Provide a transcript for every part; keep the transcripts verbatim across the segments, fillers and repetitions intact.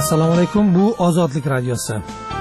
Assalomu alaykum, bu Ozodlik radiosi.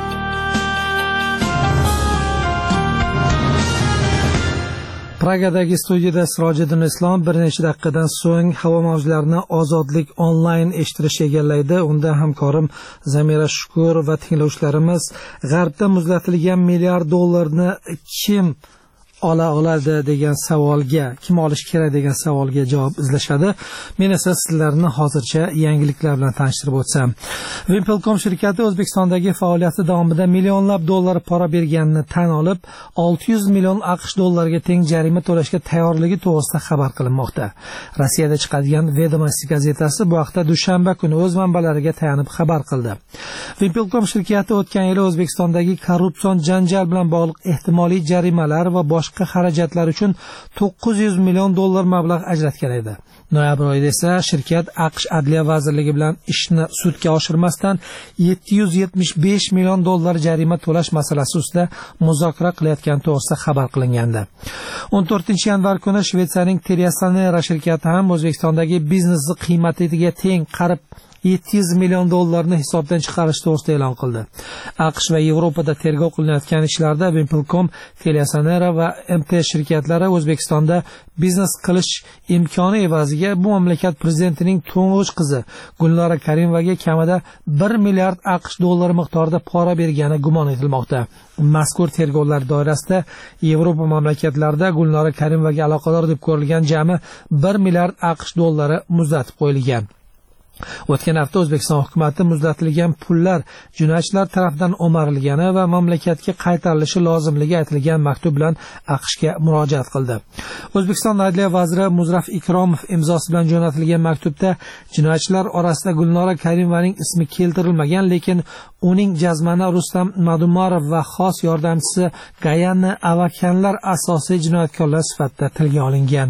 Pragadagi studiyada Sirojiddin Islom bir necha daqiqadan so'ng havo mavjlarini Ozodlik onlayn eshittirish egallaydi. Unda hamkorim Zamira Shukur va tinglovchilarimiz G'arbda muzlatilgan milliard dollarni kim ola oladi degan savolga, kim olish kerak degan savolga javob izlashadi. Men esa sizlarni hozircha yangiliklar bilan tanishtirib o'tsam. Wimpelcom shirkati O'zbekistondagi faoliyati davomida millionlab dollar pora berganini tan olib, olti yuz million AQSh dollariga teng jarima to'lashga tayyorligi to'g'risida xabar qilinmoqda. Rossiyada chiqadigan Vedomosti gazetasi bu haqda dushanba kuni o'z manbalariga tayanib xabar qildi. Wimpelcom shirkati o'tgan yili O'zbekistondagi korrupsion janjal bilan bog'liq ehtimoliy jarimalar va boshqa xarajatlar uchun to'qqiz yuz million dollar mablag' ajratgan edi. Noyabr oyida esa shirkat AQSh Adliya vazirligi bilan ishni sudga oshirmasdan yetti yuz yetmish besh million dollar jarima to'lash masalasi ustida muzokara qilayotgani to'g'risida xabar qilingandi. o'n to'rtinchi yanvar kuni Shvetsiyaning TeliaSonera shirkati ham O'zbekistondagi biznesi qiymatiga teng qarib yetti yuz million dollarni hisobdan chiqarish to'g'risida e'lon qildi. AQSh va Yevropada tergov qilinayotgan ishlarda Wimpelcom, TeliaSonera va M T shirkatlari O'zbekistonda biznes qilish imkoni evaziga bu mamlakat prezidentining to'ng'ich qizi Gulnora Karimovaga kamida bir milliard AQSh dollari miqdorida pora bergani gumon etilmoqda. Mazkur tergovlar doirasida Yevropa mamlakatlarida Gulnora Karimovaga aloqador deb ko'rilgan jami bir milliard AQSh dollari muzlatib qo'yilgan. O'tgan hafta O'zbekiston hukumatı muzlatilgan pullar jinoyatchilar tomonidan o'marilgani va mamlakatga qaytarilishi lozimligi aytilgan maktub bilan AQShga murojaat qildi. O'zbekiston Adliya vaziri Muzraf Ikromov imzosi bilan jo'natilgan maktubda jinoyatchilar orasida Gulnora Karimovaning ismi keltirilmagan, lekin uning jazmani Rustam Madumarov va xos yordamchisi Gayanni Avakanlar asosiy jinoyatkorlar sifatida tilga olingan.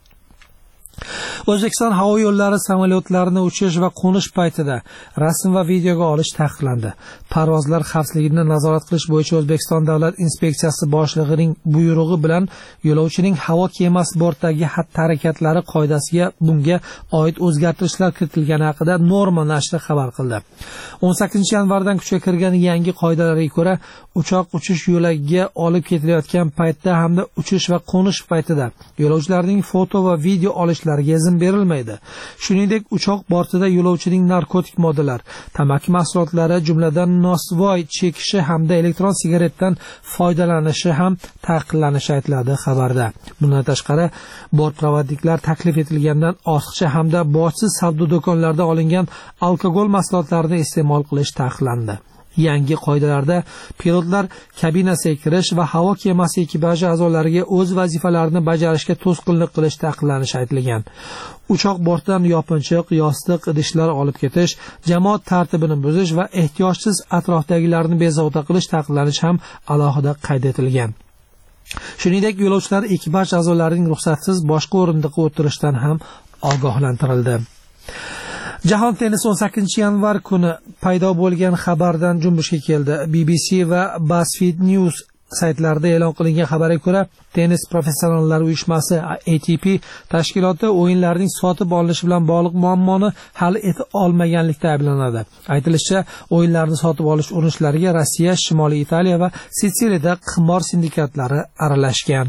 O'zbekiston havo yo'llari samolyotlarini uchish va qo'nish paytida rasm va videoga olish taqiqlandi. Parvozlar xavfsizligini nazorat qilish bo'yicha O'zbekiston davlat inspeksiyasi boshlig'ining buyrug'i bilan yo'lovchining havo kemasi bortidagi xatti-harakatlari qoidasiga bunga oid o'zgartirishlar kiritilgani haqida Norma nashri xabar qildi. o'n sakkizinchi yanvardan kuchga kirgan yangi qoidalarga ko'ra, uchoq uchish yo'lagiga olib ketilayotgan paytda hamda uchish va qo'nish paytida yo'lovchilarning foto va video olishlariga izn berilmaydi. Shuningdek, uchoq bortida yo'lovchining narkotik moddalar, tamaki mahsulotlari, jumladan nosvoy chekishi hamda elektron sigaretdan foydalanishi ham taqiqlanishi aytiladi xabarda. Bundan tashqari, bortprovodniklar taklif etilgandan ortiqcha hamda bojsiz savdo do'konlarida olingan alkogol mahsulotlarini iste'mol qilish taqiqlandi. Yangi qoidalarda pilotlar kabinasiga kirish va havo kemasi ekipaji a'zolariga o'z vazifalarini bajarishga to'sqinlik qilish taqiqlanishi aytilgan. Uchoq bortidan yopinchiq, yostiq, idishlar olib ketish, jamoat tartibini buzish va ehtiyojsiz atrofdagilarni bezovta qilish taqiqlanishi ham alohida qayd etilgan. Shuningdek, yo'lovchilar ekipaj a'zolarining ruxsatsiz boshqa o'rindiqqa o'tirishdan ham ogohlantirildi. Jahon tennisi o'n sakkizinchi yanvar kuni paydo bo'lgan xabardan junbushga keldi. B B C va BuzzFeed News saytlarida e'lon qilingan xabarga ko'ra, tennis professionallari uyushmasi A T P tashkiloti o'yinlarning sotib olinishi bilan bog'liq muammoni hal eta olmaganlikda ayblanadi. Aytilishicha, o'yinlarni sotib olish urinishlariga Rossiya, Shimoliy Italiya va Sitsiliyada qimor sindikatlari aralashgan.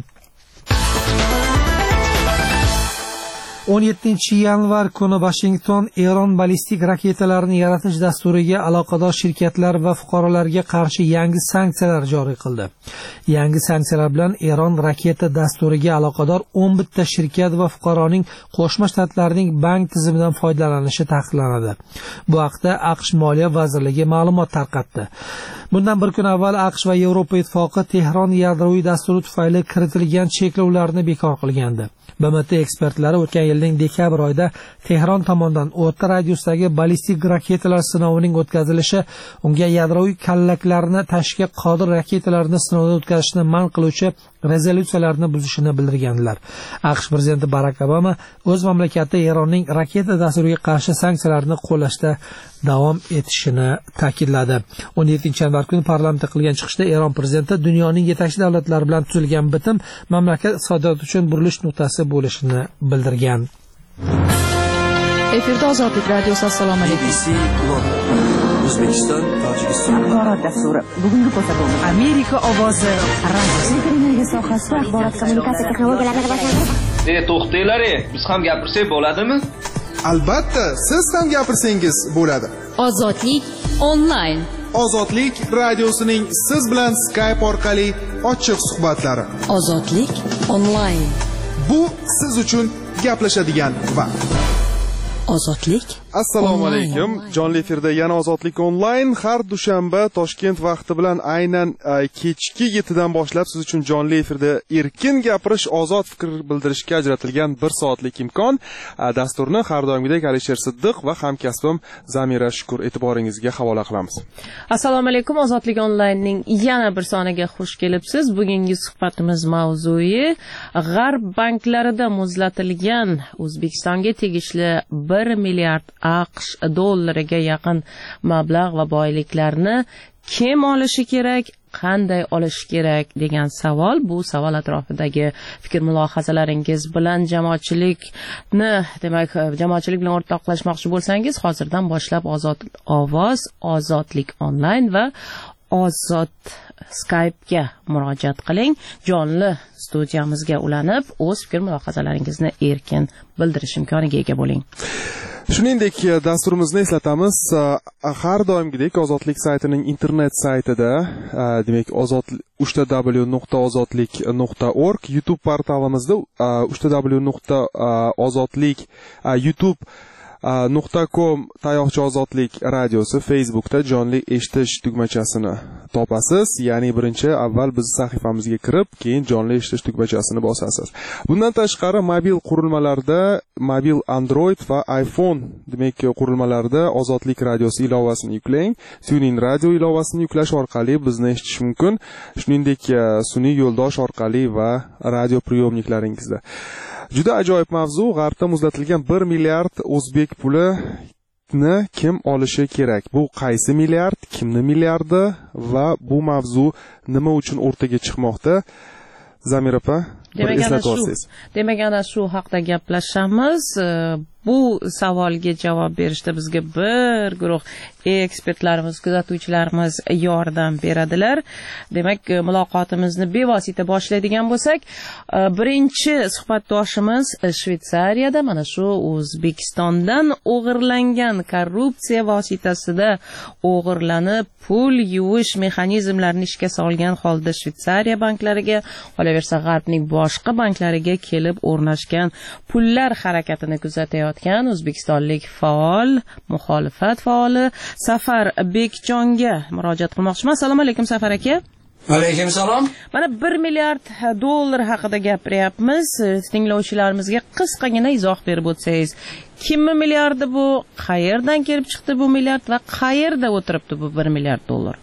o'n yettinchi yanvar kuni Washington Eron ballistik raketalarini yaratish dasturiga aloqador shirkatlar va fuqarolarga qarshi yangi sanksiyalar joriy qildi. Yangi sanksiyalar bilan Eron raketa dasturiga aloqador o'n bitta shirkat va fuqaroning Qo'shma Shtatlarning bank tizimidan foydalanishi taqiqlanadi. Bu haqda AQSh Moliya vazirligi ma'lumot tarqatdi. Bundan bir kun avval AQSh va Yevropa ittifoqi Tehron yadroviy dasturi tufayli kiritilgan cheklovlarni bekor qilgandi. B M T ekspertlari o'tgan yilning dekabr oyida Tehron tomonidan o'rta radiusdagi ballistik raketalar sinovining o'tkazilishi, unga yadroviy kallaklarni tashishga qodir raketalarni sinovdan o'tkazishni man qiluvchi rezolyutsiyalarni buzishini bildirganlar. AQSh prezidenti Barak Obama o'z mamlakati Eronning raketa dasturiga qarshi sanksiyalarni qo'llashda davom etishini ta'kidladi. o'n yettinchi yanvar kuni parlamentda qilgan chiqishda Eron prezidenti dunyoning yetakchi davlatlari bilan tuzilgan bitim mamlakat iqtisodiyoti uchun burilish nuqtasi bo'lishini bildirgan. Efirda Ozodlik radiosi. Assalomu alaykum. O'zbekiston, Tojikiston. Axborot dasturi. Bugungi ko'rsatuvimiz Amerika ovozi radiosi. Elektr sohasida axborot kommunikatsiya texnologiyalarini rivojlantirish. E, to'xtanglar, biz ham gapirsak bo'ladimi? Albatta, siz ham gapirsangiz bo'ladi. Ozodlik onlayn. Ozodlik radiosining siz bilan Skype orqali ochiq suhbatlari. Ozodlik onlayn. Bu siz uchun gaplashadigan vaqt. Ozodlik. Assalomu alaykum. Jonli efirda yana Ozodlik onlayn har dushanba Toshkent vaqti bilan aynan kechki yettidan boshlab siz uchun jonli efirda erkin gapirish, ozod fikr bildirishga ajratilgan bir soatlik imkon. Dasturni har doimgidek Alisher Siddiq va hamkasbim Zamira Shukur e'tiboringizga havola qilamiz. Assalomu alaykum. Ozodlik onlaynning yana bir soniga xush kelibsiz. Bugungi suhbatimiz mavzui G'arb banklarida muzlatilgan O'zbekistonga tegishli bir milliard AQSh dollariga yaqin mablag' va boyliklarni kim olishi kerak, qanday olish kerak degan savol. Bu savol atrofidagi fikr mulohazalaringiz bilan jamoatchilikni, demak, jamoatchilik bilan o'rtoqlashmoqchi bo'lsangiz, hozirdan boshlab Ozod ovoz, Ozodlik onlayn va Ozod Skype'ga murojaat qiling. Jonli studiyamizga ulanib, o'z fikr mulohazalaringizni erkin bildirish imkoniga ega bo'ling. Shuningdek, dasturimizni eslatamiz. Har doimgidek Ozodlik saytining internet saytida, demak, ozod uch w w nuqta ozodlik nuqta org, YouTube portalimizda uch w w nuqta ozodlik youtube nuqta com tayoqcha ozodlik radiosi, Facebookda jonli eshitish tugmachasini topasiz. Ya'ni birinchi avval biz sahifamizga kirib, keyin jonli eshitish tugmachasini bosasiz. Bundan tashqari mobil qurilmalarda, mobil Android va iPhone demak qurilmalarda Ozodlik radiosi ilovasini yuklang. Tuning radio ilovasini yuklash orqali bizni eshitish mumkin. Shuningdek, sun'iy yo'ldosh orqali va radio priyomniklaringizda. Juda ajoyib mavzu. G'arbda muzlatilgan bir milliard o'zbek pulini kim olishi kerak? Bu qaysi milliard, kimni milliardi va bu mavzu nima uchun o'rtaga chiqmoqda? Zamira opa, demak, ana shu haqda gaplashamiz. Bu savolga javob berishda bizga bir guruh ekspertlarimiz, kuzatuvchilarimiz yordam beradilar. Demak, muloqotimizni bevosita boshlaydigan bo'lsak, birinchi suhbatdoshimiz Shvetsariyada mana shu O'zbekistondan o'g'irlangan korrupsiya vositasida o'g'irlanib pul yuvish mexanizmlarini ishga solgan holda Shvetsariya banklariga, qolaversa G'arbning boshqa banklariga kelib o'rnashgan pullar harakatini kuzatayotgan o'zbekistonlik faol, muxolifat faoli Safar Bekjonga murojaat qilmoqchiman. Assalomu alaykum Safar aka. Alaykum salom. Mana bir milliard dollar haqida gapiryapmiz. Tinglovchilarimizga qisqagina izoh berib o'tsangiz, kimni milliardi bu, qayerdan kelib chiqdi bu milliard va qayerda o'tiribdi bu bir milliard dollar?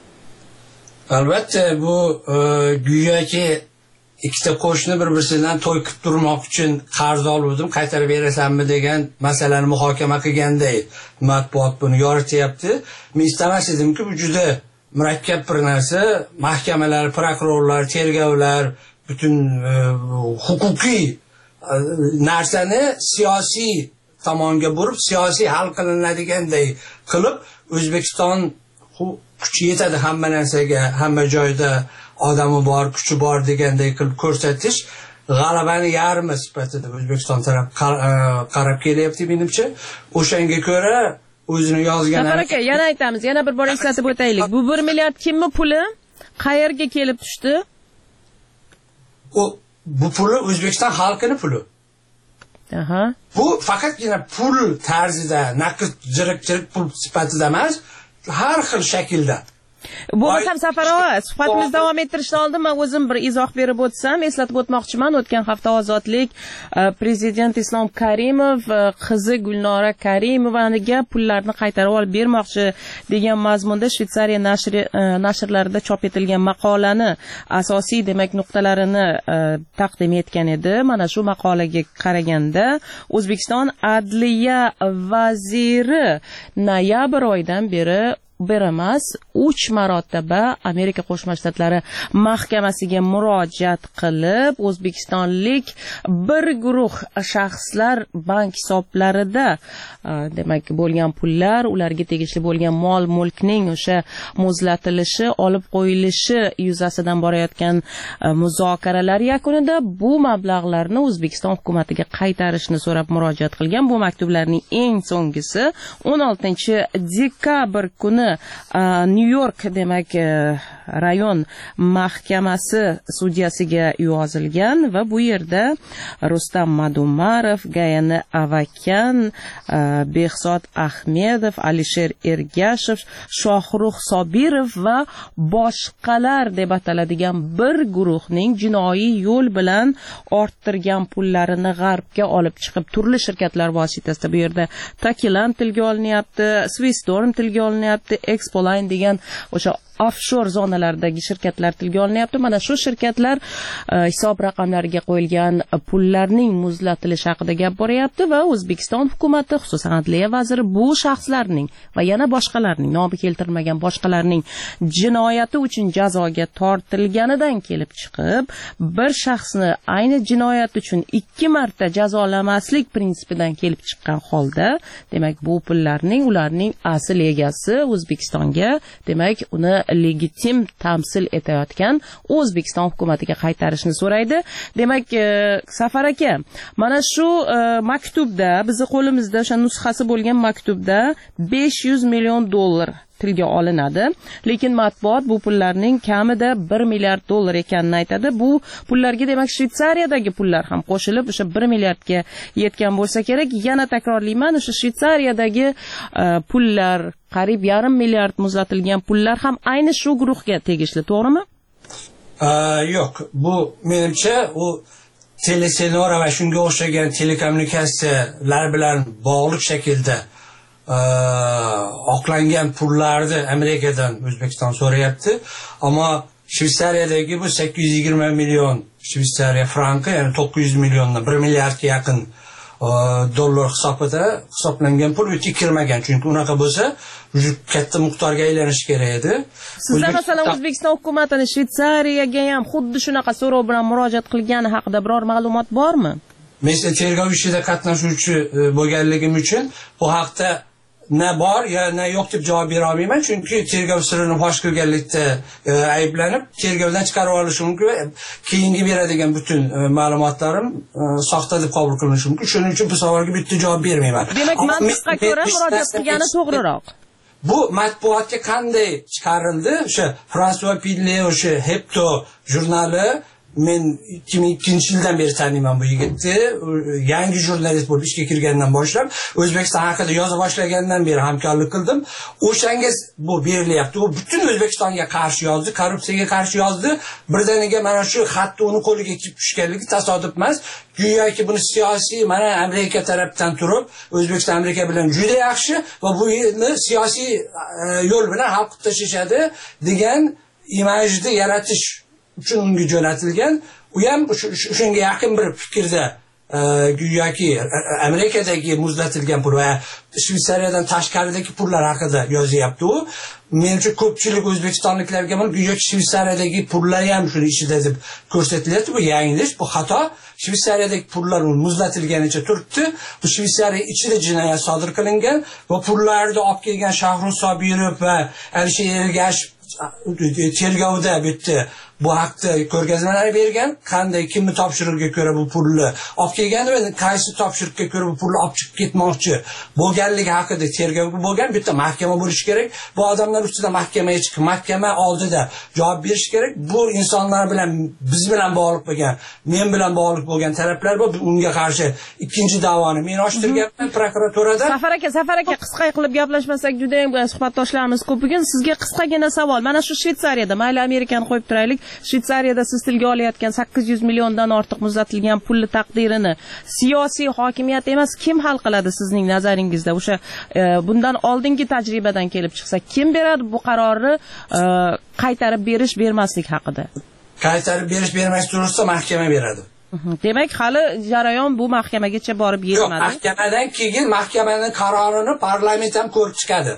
Albatta, bu go'yoki ikkita qo'shni bir-biridan to'y qilib turmoq uchun qarz oldim, qaytarib berasanmi degan masalani muhokama qilganday matbuot buni yorityapti. Men istamas edimki, bu juda murakkab bir narsa. Mahkamalar, prokurorlar, tergovlar butun e, huquqiy e, narsani siyosiy tomonga burib, siyosiy hal qilinadiganday qilib, O'zbekiston kuchi yetadi hamma narsaga, hamma joyda odami bor, kuchi bor deganday qilib ko'rsatish g'alabani yarmi sifatida O'zbekiston taraf qarab kelyapti menimcha. O'shanga ko'ra o'zini yozgan. Safar aka, yana aytamiz, yana bir bor eslatib o'taylik. Bu bir milliard kimni puli? Qayerga kelib tushdi? O bu puli O'zbekiston xalqining puli. Aha. Bu faqatgina pul tarzida, naqd jirik-jirik pul sifatida emas, har xil shaklda. Bu ham Safarova, suhbatimizni davom ettirishdan oldin men o'zim bir izoh berib o'tsam, eslatib o'tmoqchiman. O'tgan hafta Ozodlik prezident Islom Karimov qizi Gulnora Karimovaniga pullarni qaytarib olib bermoqchi degan mazmunda Shvetsariya nashri nashrlarida chop etilgan maqolani asosiy demak nuqtalarini taqdim etgan edi. Mana shu maqolaga qaraganda O'zbekiston Adliya vaziri noyabr oyidan beri bir emas, uch marotaba Amerika Qo'shma Shtatlari mahkamasiga murojaat qilib, o'zbekistonlik bir guruh shaxslar bank hisoblarida demak bo'lgan pullar, ularga tegishli bo'lgan mol-mulkning o'sha muzlatilishi, olib qo'yilishi yuzasidan borayotgan muzokaralar yakunida bu mablag'larni O'zbekiston hukumatiga qaytarishni so'rab murojaat qilgan. Bu maktublarning eng so'nggisi o'n oltinchi dekabr kuni Nyu-York demak rayon mahkamasi sudyasiga yozilgan va bu yerda Rustam Madumarov, Gayani Avakyan, Behzod Ahmedov, Alisher Ergashev, Shohrux Sobirov va boshqalar deb ataladigan bir guruhning jinoiy yo'l bilan orttirgan pullarini g'arbga olib chiqib turli shirkatlar vositasida, bu yerda Takilan tilga olinyapti, Swisstorm tilga olinyapti, Expoline degan o'sha offshore zonalardagi shirkatlar tilga olinyapti. Mana shu shirkatlar hisob raqamlariga qo'yilgan pullarning muzlatilishi haqida gap boryapti va O'zbekiston hukumati, xususan Adliya vaziri bu shaxslarning va yana boshqalarning, nomi keltirilmagan boshqalarning jinoyati uchun jazoga tortilganidan kelib chiqib, bir shaxsni ayni jinoyat uchun ikki marta jazolamaslik prinsipidan kelib chiqqan holda, demak bu pullarning ularning asl egasi O'zbekistonga, demak uni legitim tamsil etayotgan O'zbekiston hukumatiga qaytarishni so'raydi. Demak, Safar aka, mana shu maktubda, bizni qo'limizda o'sha nusxasi bo'lgan maktubda besh yuz million dollar tilga olinadi, lekin matbuot bu pullarning kamida bir milliard dollar ekanini aytadi. Bu pullarga demak Shvetsariyadagi pullar ham qo'shilib o'sha bir milliardga yetgan bo'lsa kerak. Yana takrorlayman, o'sha Shvetsariyadagi pullar, qariyb yarim milliard muzlatilgan pullar ham ayni shu guruhga tegishli, to'g'rimi? Yo'q, bu menimcha u telesenora va shunga o'xshagan telekommunikatsiyalar bilan bog'liq shaklda oqlangan pullarni Amerikadan O'zbekiston so'rayapti. Ammo Shvetsariyadagi bu sakkiz yuz yigirma million Shvetsariya franki, ya'ni to'qqiz yuz milliondan bir milliardga yaqin dollar hisobida hisoblangan pul o'tib kirmagan. Chunki unaqa bo'lsa, katta miqdorga aylanish kerak edi. Sizlar masalan O'zbekiston hukumatini Shvetsariyaga ham xuddi shunaqa so'rov bilan murojaat qilgani haqida biror ma'lumot bormi? Men tergov ishida qatnashuvchi bo'lganligim uchun bu haqda na bor ya na yo'q deb javob bera olmayman, chunki tergov sirini fosh qilganlikda ayblanib tergovdan chiqarib olishi mumkin. Keyingi beradigan butun ma'lumotlarim soxta deb qabul qilinishi mumkin. Shuning uchun bu savolga bitta javob bermayman. Demak, mantiqqa ko'ra murojaat qilgani to'g'riroq. Bu matbuotga qanday chiqarildi? O'sha François Pille, o'sha Hebdo jurnali, men ikki ming ikkinchi yildan beri taniyman bu yigitni. Yangi jurnalist bo'lib ishga kirgandan boshlab O'zbekiston haqida yoza boshlagandan beri hamkorlik qildim. O'shangiz bu berilyapti. U butun O'zbekistonga qarshi yozdi, korrupsiyaga qarshi yozdi. Birdaniga mana shu xatni uni qo'liga kelib tushganligi tasodif emas. Go'yoki buni siyosiy, mana Amerika tarafdan turib, O'zbekiston Amerika bilan juda yaxshi va bu yerni siyosiy yo'l bilan hal qilib tashishadi degan imajni yaratish uchun unga jo'natilgan. U ham shunga yaqin bir fikrda go'yoki Amerikadagi muzlatilgan pul va Shvetsariyadan tashqaridagi pullar haqida yozyapti u. Menimcha ko'pchilik o'zbekistonliklarga mana go'yoki Shvetsariyadagi pullar ham shuni ichida deb ko'rsatilyapti. Bu yanglish, bu xato. Shvetsariyadagi pullar muzlatilganicha turibdi. Bu Shvetsariya ichida jinoyat sodir qilingan va pullarni olib kelgan Shohrux Sobirov va Alisher Ergashev tergovda bitta bu haqda ko'rgazmalar bergan, qanday kimni topshiriqga ko'ra bu pulni olib kelgan va qaysi topshiriqga ko'ra bu pulni olib chiqib ketmoqchi bo'lganligi haqida tergov bo'lgan. Bitta mahkama bo'lishi kerak. Bu odamlar ustida mahkamaga chiqib, mahkama oldida javob berish kerak. Bu insonlar bilan, biz bilan bog'liq bo'lgan, men bilan bog'liq bo'lgan taraflar bor. Unga qarshi ikkinchi da'voni men ochtirganman prokuraturada. Safar aka, Safar aka, qisqa qilib gaplashmasak juda ham suhbatdoshlarimiz ko'p. Bugun sizga qisqagina savol. Mana shu Shvetsariyada, mayli Amerikani qo'yib turaylik, Shvetsariyada siz tilga olayotgan sakkiz yuz milliondan ortiq muzlatilgan pulli taqdirini siyosiy hokimiyat emas, kim hal qiladi sizning nazaringizda? O'sha e, bundan oldingi tajribadan kelib chiqsa, kim beradi bu qarorni e, qaytarib berish bermaslik haqida? Qaytarib berish bermaslik to'g'risida mahkama beradi. Demak, hali jarayon bu mahkamagacha borib yetmadi. Yo'q, mahkamadan keyin mahkamaning qarorini parlament ham ko'rib chiqadi.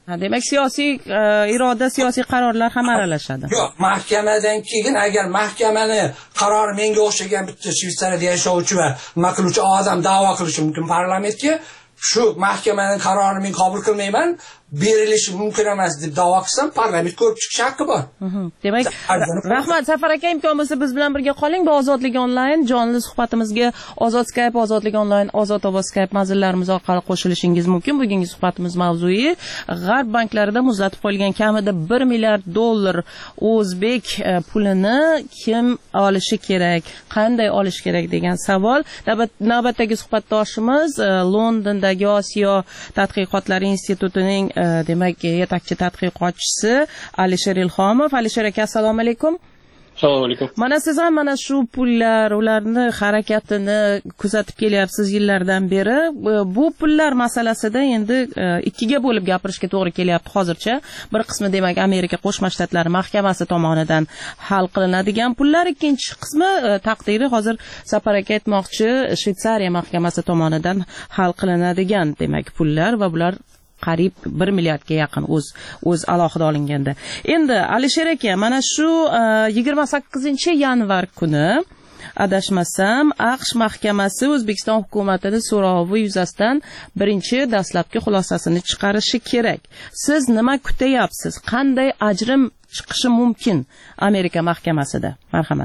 demak siyosiy iroda siyosiy qarorlar ham aralashadi. Yo'q, mahkamadan keyin agar mahkamani qarori menga o'xshagan bitta Shvetsariyada yashovchi va nima qiluvchi odam da'vo qilishi mumkin parlamentga, shu mahkamaning qarorini men qabul qilmayman, berilishi mumkin emas deb da'vo qilsam, parlament ko'rib chiqish haqqi bor. Demak, rahmat Safar aka, imkon bo'lsa biz bilan birga qoling. Bu Ozodlik onlayn jonli suhbatimizga Ozod Skype, Ozodlik onlayn, Ozod ovoz Skype manzillarimiz orqali qo'shilishingiz mumkin. Bugungi suhbatimiz mavzui G'arb banklarida muzlatib qo'yilgan kamida bir milliard dollar o'zbek pulini kim olishi kerak, qanday olish kerak degan savol. Navbatdagi suhbatdoshimiz Londondagi Osiyo tadqiqotlari institutining demak yetakchi tadqiqotchisi Alisher Ilhomov. Alisher aka, assalomu alaykum. Assalomu alaykum. Mana siz ham mana shu pullar, ularni harakatini kuzatib kelyapsiz yillardan beri. Bu pullar masalasida endi ikkiga bo'lib gapirishga to'g'ri kelyapti hozircha. Bir qismi demak Amerika Qo'shma Shtatlari mahkamasi tomonidan hal qilinadigan pullar, ikkinchi qismi taqdiri hozir Safar aka aytmoqchi Shvetsariya mahkamasi tomonidan hal qilinadigan demak pullar va bular qariyb bir milliardga yaqin o'z o'z alohida olinganda. Endi Alisher aka, mana shu yigirma sakkizinchi yanvar kuni adashmasam AQSh mahkamasi O'zbekiston hukumatining so'rovi yuzasidan birinchi dastlabki xulosasini chiqarishi kerak. Siz nima kutyapsiz? Qanday ajrim chiqishi mumkin Amerika mahkamasida? Marhamat.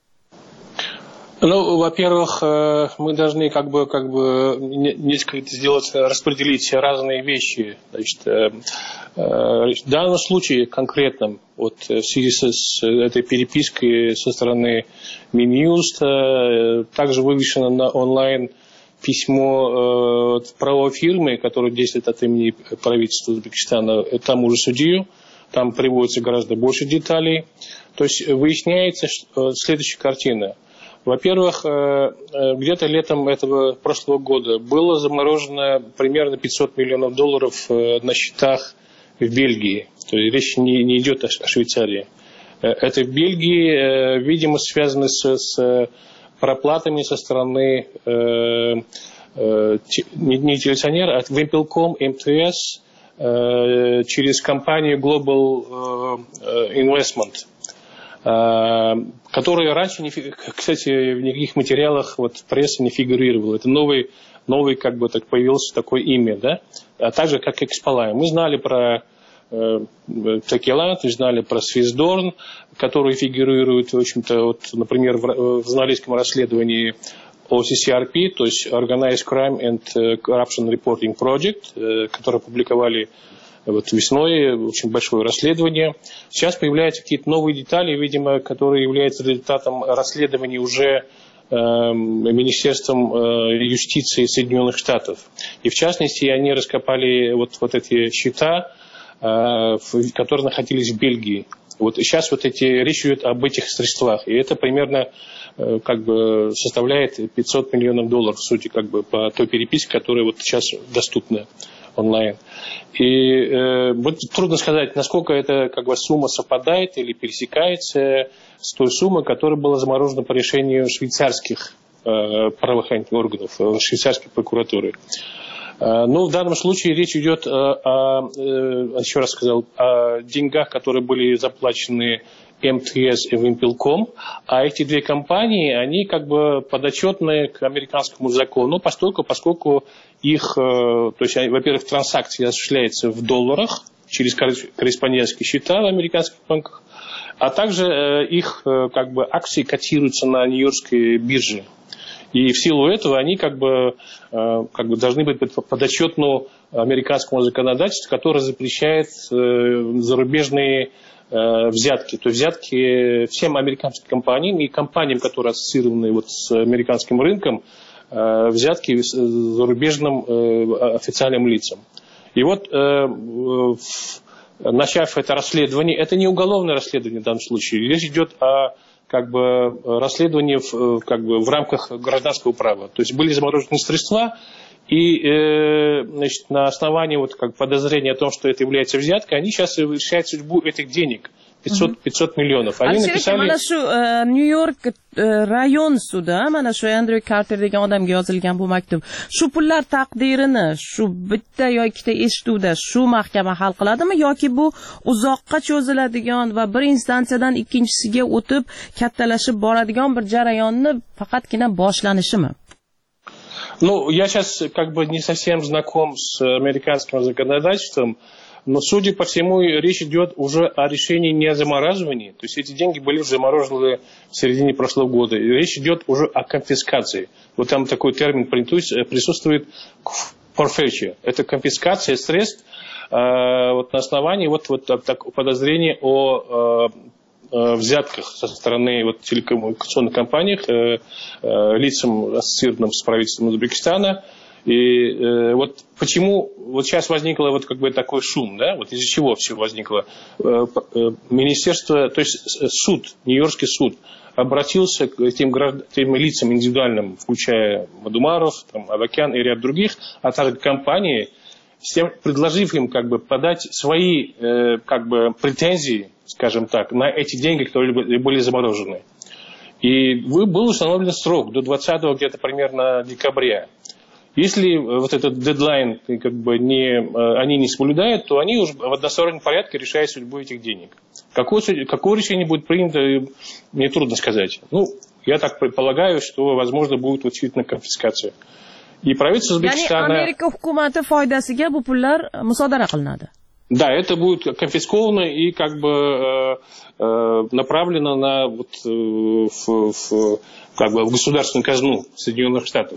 Ну, во-первых, мы должны как бы, как бы несколько сделать, распределить разные вещи. Значит, в данном случае конкретном, вот в связи с этой перепиской со стороны Минюста, также вывешено на онлайн письмо правовой фирмы, которая действует от имени правительства Узбекистана, тому же судью. Там приводится гораздо больше деталей. То есть выясняется следующая картина. Во-первых, где-то летом этого прошлого года было заморожено примерно пятьсот миллионов долларов на счетах в Бельгии. То есть речь не, не идет о Швейцарии. Это в Бельгии, видимо, связано с, с проплатами со стороны не, не телевизионера, а Вимпелком, эм тэ эс, через компанию Global Investment, которая раньше, кстати, в никаких материалах вот, прессы не фигурировала. Это новый, новый как бы так появился такое имя, да? А также как Экспалай. Мы знали про э, Текеланд, знали про Свиздорн, которые фигурируют, в общем-то, вот, например, в, в журналистском расследовании о си си ар пи, то есть Organized Crime and Corruption Reporting Project, э, которые опубликовали вот весной, очень большое расследование. Сейчас появляются какие-то новые детали, видимо, которые являются результатом расследования уже э, Министерством э, юстиции Соединенных Штатов. И в частности, они раскопали вот, вот эти счета, э, которые находились в Бельгии. Вот сейчас вот эти, речь идет об этих средствах. И это примерно э, как бы составляет пятьсот миллионов долларов, в сути, как бы по той переписке, которая вот сейчас доступна онлайн. И э, вот трудно сказать, насколько эта как бы, сумма совпадает или пересекается с той суммой, которая была заморожена по решению швейцарских э, правоохранительных органов, швейцарской прокуратуры. Э, но в данном случае речь идет о, о, э, еще раз сказал, о деньгах, которые были заплачены эм тэ эс и Вимпелком, а эти две компании, они как бы подотчетны к американскому закону, поскольку, поскольку их, то есть, во-первых, транзакции осуществляются в долларах через корреспондентские счета в американских банках, а также их как бы акции котируются на Нью-Йоркской бирже. И в силу этого они как бы, как бы должны быть подотчетны американскому законодательству, которое запрещает зарубежные взятки, то есть взятки всем американским компаниям и компаниям, которые ассоциированы вот с американским рынком, взятки зарубежным официальным лицам. И вот, начав это расследование, это не уголовное расследование в данном случае, речь идет о как бы, расследовании в, как бы, в рамках гражданского права. То есть были заморожены средства, и э, значит, на основании вот, как подозрения о том, что это является взяткой, они сейчас решают судьбу этих денег. пятьсот, пятьсот миллионов. Они написали... mana shu Nyu-York rayon sudi, mana shu Andrew Carter degan odamga yozilgan bu maktub. Shu pullar taqdirini shu bitta yoki ikkita eshituvda shu mahkama hal qiladimi yoki bu uzoqqa cho'ziladigan va bir instansiyadan ikkinchisiga o'tib kattalashib boradigan bir jarayonni faqatgina boshlanishimi? Ну, я сейчас как бы не совсем знаком с американским законодательством, но, судя по всему, речь идет уже о решении не о замораживании. То есть эти деньги были заморожены в середине прошлого года. И речь идет уже о конфискации. Вот там такой термин присутствует forfeiture. Это конфискация средств э, вот на основании вот, вот так, подозрения о э, взятках со стороны вот, телекоммуникационных компаний, э, э, лицам, ассоциированным с правительством Узбекистана. И э, вот почему вот сейчас возникло вот как бы такой шум, да, вот из-за чего все возникло. Э, э, министерство, то есть суд, Нью-Йоркский суд обратился к тем, граждан, тем лицам индивидуальным, включая Мадумаров, там, Авакян и ряд других, а также компании, с тем, предложив им как бы подать свои э, как бы претензии, скажем так, на эти деньги, которые были заморожены. И был установлен срок до двадцатого где-то примерно декабря. Если вот этот дедлайн как бы не, они не соблюдают, то они уже в одностороннем порядке решают судьбу этих денег. Какое, какое решение будет принято, мне трудно сказать. Ну, я так предполагаю, что, возможно, будет действительно конфискация. И правительство Узбекистана... Yani Amerika hukumati foydasiga bu pullar musodara qilinadi. Да, это будет конфисковано и как бы э, э, направлено на, вот, э, в, в, как бы в государственную казну Соединенных Штатов.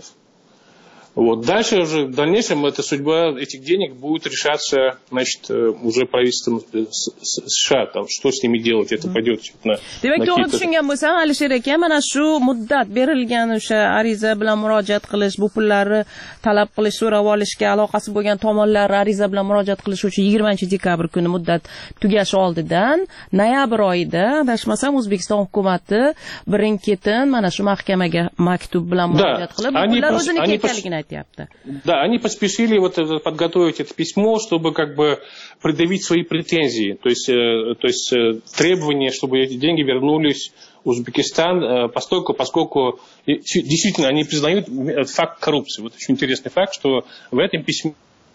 Вот. Дальше уже в дальнейшем эта судьба этих денег будет решаться, значит, уже правительством США, там, что с ними делать, это пойдет на Demak, to'g'ri tushungan bo'lsam, Alisher aka, mana shu muddat berilgan o'sha ariza bilan murojaat qilish, bu pullarni talab qilish, so'rab olishga aloqasi bo'lgan tomonlar ariza bilan murojaat qilish uchun yigirmanchi dekabr kuni muddat tugashi oldidan noyabr oyida, adashmasam, O'zbekiston hukumati birin-ketin mana shu mahkamaga maktub bilan murojaat qilib, bu pullar o'ziniki ekanligini Да, они поспешили вот подготовить это письмо, чтобы как бы предъявить свои претензии, то есть, то есть требования, чтобы эти деньги вернулись в Узбекистан, поскольку, поскольку действительно они признают факт коррупции. Вот очень интересный факт, что в этом письме...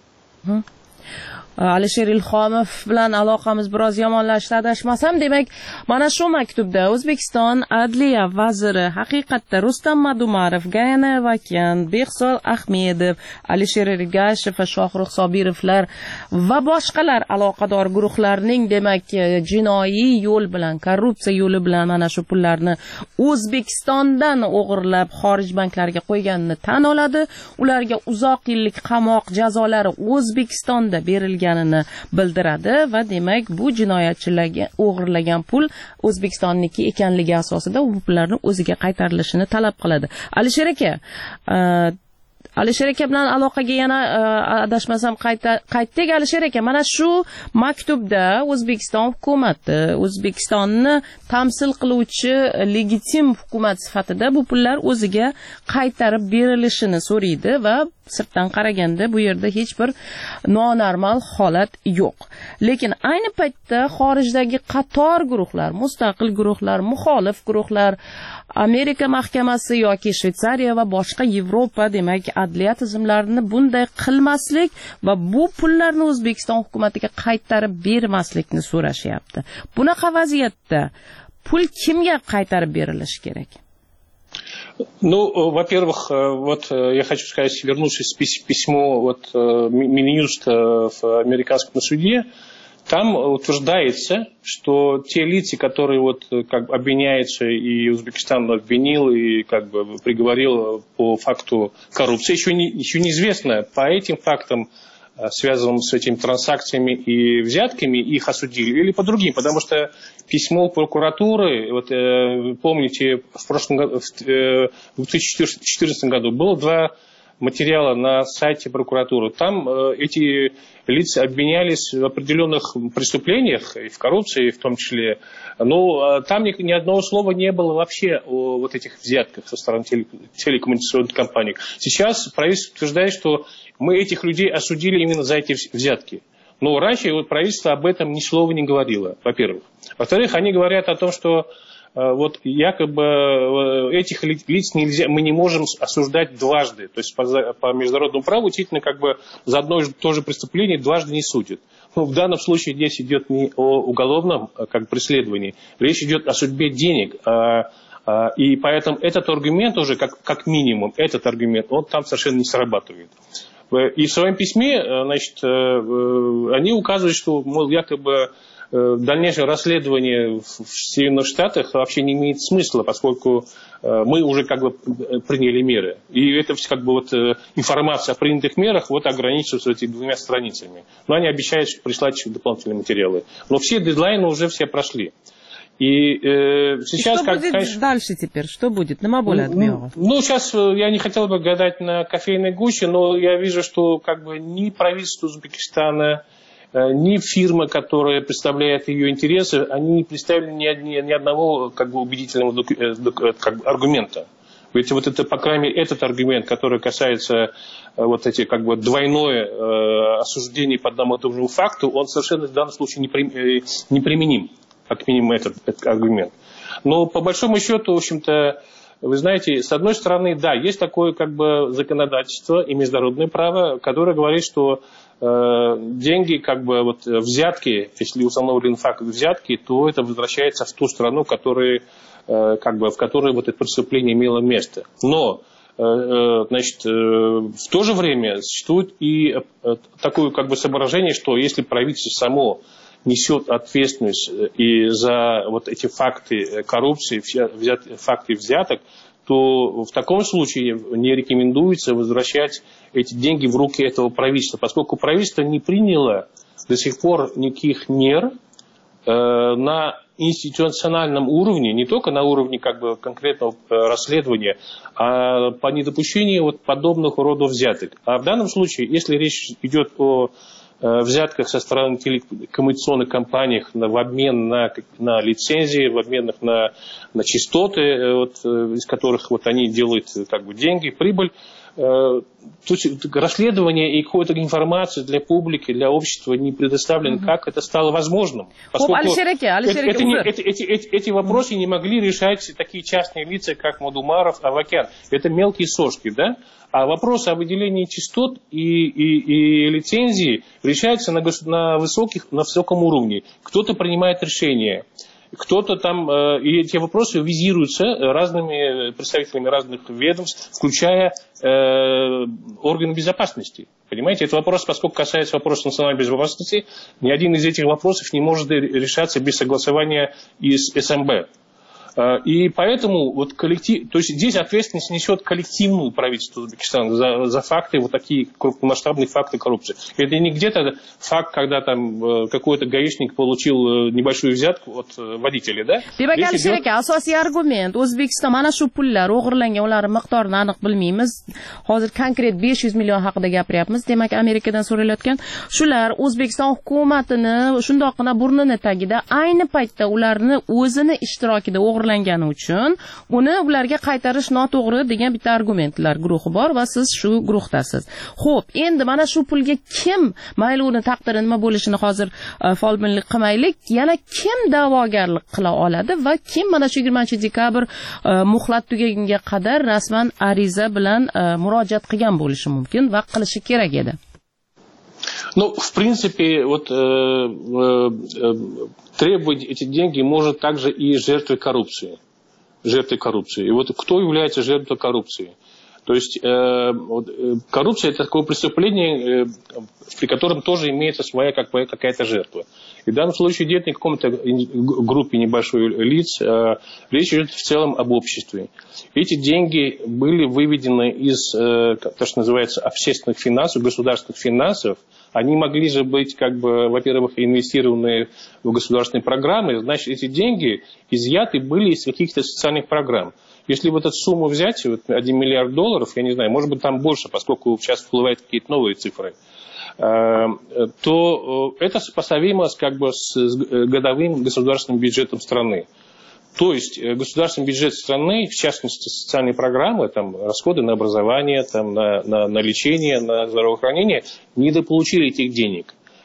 Alisher Ilhomov bilan aloqamiz biroz yomonlashdi, adashmasam. Demak, mana shu maktubda O'zbekiston Adliya vaziri haqiqatda Rustam Madumarov, Gayana Avakyan, Behzod Ahmedov, Alisher Ergashev va Shohruh Sobirovlar va boshqalar aloqador guruhlarning demak jinoiy yo'l bilan, korrupsiya yo'li bilan mana shu pullarni O'zbekistondan o'g'irlab xorij banklariga qo'yganini tan oladi. Ularga uzoq yillik qamoq jazolari O'zbekistonda berilgan bildiradi va demak bu jinoyatchilarga o'g'irlagan pul O'zbekistonniki ekanligi asosida u pullarni o'ziga qaytarilishini talab qiladi. Alisher aka, Alisher aka bilan aloqaga yana adashmasam qaytdik. Alisher aka, mana shu maktubda O'zbekiston hukumati O'zbekistonni tamsil qiluvchi legitim hukumat sifatida bu pullar o'ziga qaytarib berilishini so'raydi va sirtdan qaraganda bu yerda hech bir nonormal holat yo'q. Lekin ayni paytda xorijdagi qator guruhlar, mustaqil guruhlar, muxolif guruhlar, Amerika mahkamasi yoki Shveysariya va boshqa Yevropa demak adliya tizimlarini bunday qilmaslik va bu pullarni O'zbekiston hukumatiga qaytarib bermaslikni so'rashyapti. Bunaqa vaziyatda pul kimga qaytarib berilishi kerak? Ну, во-первых, вот я хочу сказать, вернувшись к письму вот, Минюста в американском суде, там утверждается, что те лица, которые вот как бы обвиняются, и Узбекистан обвинил и как бы приговорил по факту коррупции, еще, не, еще неизвестно по этим фактам, связанным с этими транзакциями и взятками, их осудили, или по другим, потому что письмо прокуратуры, вот э, помните, в прошлом году, в э, две тысячи четырнадцатом году было два материала на сайте прокуратуры. Там э, эти лица обвинялись в определенных преступлениях, и в коррупции в том числе, но э, там ни, ни одного слова не было вообще о вот этих взятках со стороны теле, телекоммуникационных компаний. Сейчас правительство утверждает, что мы этих людей осудили именно за эти взятки. Но раньше вот правительство об этом ни слова не говорило, во-первых. Во-вторых, они говорят о том, что вот якобы этих лиц нельзя, мы не можем осуждать дважды. То есть по, по международному праву действительно как бы за одно и то же преступление дважды не судят. Но в данном случае здесь идет не о уголовном как преследовании, речь идет о судьбе денег. А, а, и поэтому этот аргумент уже, как, как минимум, этот аргумент, он там совершенно не срабатывает. И в своем письме, значит, они указывают, что, мол, якобы дальнейшее расследование в Соединенных Штатах вообще не имеет смысла, поскольку мы уже как бы приняли меры. И это как бы вот информация о принятых мерах вот ограничивается этими двумя страницами. Но они обещают прислать еще дополнительные материалы. Но все дедлайны уже все прошли. И э, сейчас, и что как, будет конечно, дальше теперь? Что будет? На более ну, ну, сейчас я не хотел бы гадать на кофейной гуще, но я вижу, что как бы ни правительство Узбекистана, ни фирма, которая представляет ее интересы, они не представили ни, ни, ни одного как бы убедительного как бы, аргумента. Ведь вот это, по крайней мере, этот аргумент, который касается вот эти как бы двойное э, осуждение по одному и тому же факту, он совершенно в данном случае неприменим, как минимум этот, этот аргумент. Но по большому счету, в общем-то, вы знаете, с одной стороны, да, есть такое как бы законодательство и международное право, которое говорит, что э, деньги, как бы вот взятки, если установлен факт взятки, то это возвращается в ту страну, которая, э, как бы, в которой вот это преступление имело место. Но э, значит, э, в то же время существует и э, такое как бы соображение, что если правительство само несет ответственность и за вот эти факты коррупции, взят, факты взяток, то в таком случае не рекомендуется возвращать эти деньги в руки этого правительства, поскольку правительство не приняло до сих пор никаких мер э, на институциональном уровне, не только на уровне как бы конкретного расследования, а по недопущению вот подобных родов взяток. А в данном случае, если речь идет о взятках со стороны телекоммуникационных компаний в обмен на, на лицензии, в обмен на, на частоты, вот, из которых вот они делают как бы, деньги, прибыль. То есть расследование и какой-то информации для публики, для общества не предоставлено, mm-hmm. как это стало возможным. Поскольку Алишереке, Алишереке, это, это, эти, эти, эти, эти вопросы не могли решать такие частные лица, как Мадумаров, Авакян. Это мелкие сошки, да? А вопрос о выделении частот и, и, и лицензии решается на, на, высоких, на высоком уровне. Кто-то принимает решения. Кто-то там, и эти вопросы визируются разными представителями разных ведомств, включая э, органы безопасности. Понимаете, это вопрос, поскольку касается вопроса национальной безопасности, ни один из этих вопросов не может решаться без согласования из эс эм бэ. И поэтому вот коллектив, то есть здесь ответственность несет коллективную правительство Узбекистана за, за факты, вот такие крупномасштабные факты коррупции. Это не где-то факт, когда там какой-то гаишник получил небольшую взятку от водителя, да? Demak, Alisher aka, asosiy argument O'zbekiston mana shu pullar o'g'irlangan, ular miqdorini aniq bilmaymiz. Hozir konkret besh yuz million haqida gapiryapmiz. Demak, Amerikadan so'ralayotgan shular O'zbekiston hukumatini shundoqqina burnini tagida ayni paytda ularni o'zini ishtirokida o'g'irlangani uchun uni ularga qaytarish noto'g'ri degan bitta argumentlar guruhi bor va siz shu guruhdasiz. Xo'p, endi mana shu pulga kim, mayli uni taqdiri nima bo'lishini hozir folbinlik qilmaylik, yana kim da'vogarlik qila oladi va kim mana shu yigirmanchi dekabr muhlat tugagunga qadar rasman ariza bilan murojaat qilgan bo'lishi mumkin va qilishi kerak edi. Ну, в принципе, вот э, э, требовать эти деньги может также и жертвы коррупции. Жертвы коррупции. И вот кто является жертвой коррупции? То есть э, вот, коррупция – это такое преступление, э, при котором тоже имеется своя как, какая-то жертва. И в данном случае идет не о каком-то группе небольшой лиц, э, речь идет в целом об обществе. Эти деньги были выведены из, э, то, что называется, общественных финансов, государственных финансов. Они могли же быть, как бы, во-первых, инвестированы в государственные программы, значит, эти деньги изъяты были из каких-то социальных программ. Если вот эту сумму взять, вот один миллиард долларов, я не знаю, может быть там больше, поскольку сейчас всплывают какие-то новые цифры, то это сопоставимо как бы с годовым государственным бюджетом страны. То есть государственный бюджет страны, в частности социальные программы, там, расходы на образование, там, на, на, на лечение, на здравоохранение, недополучили этих денег.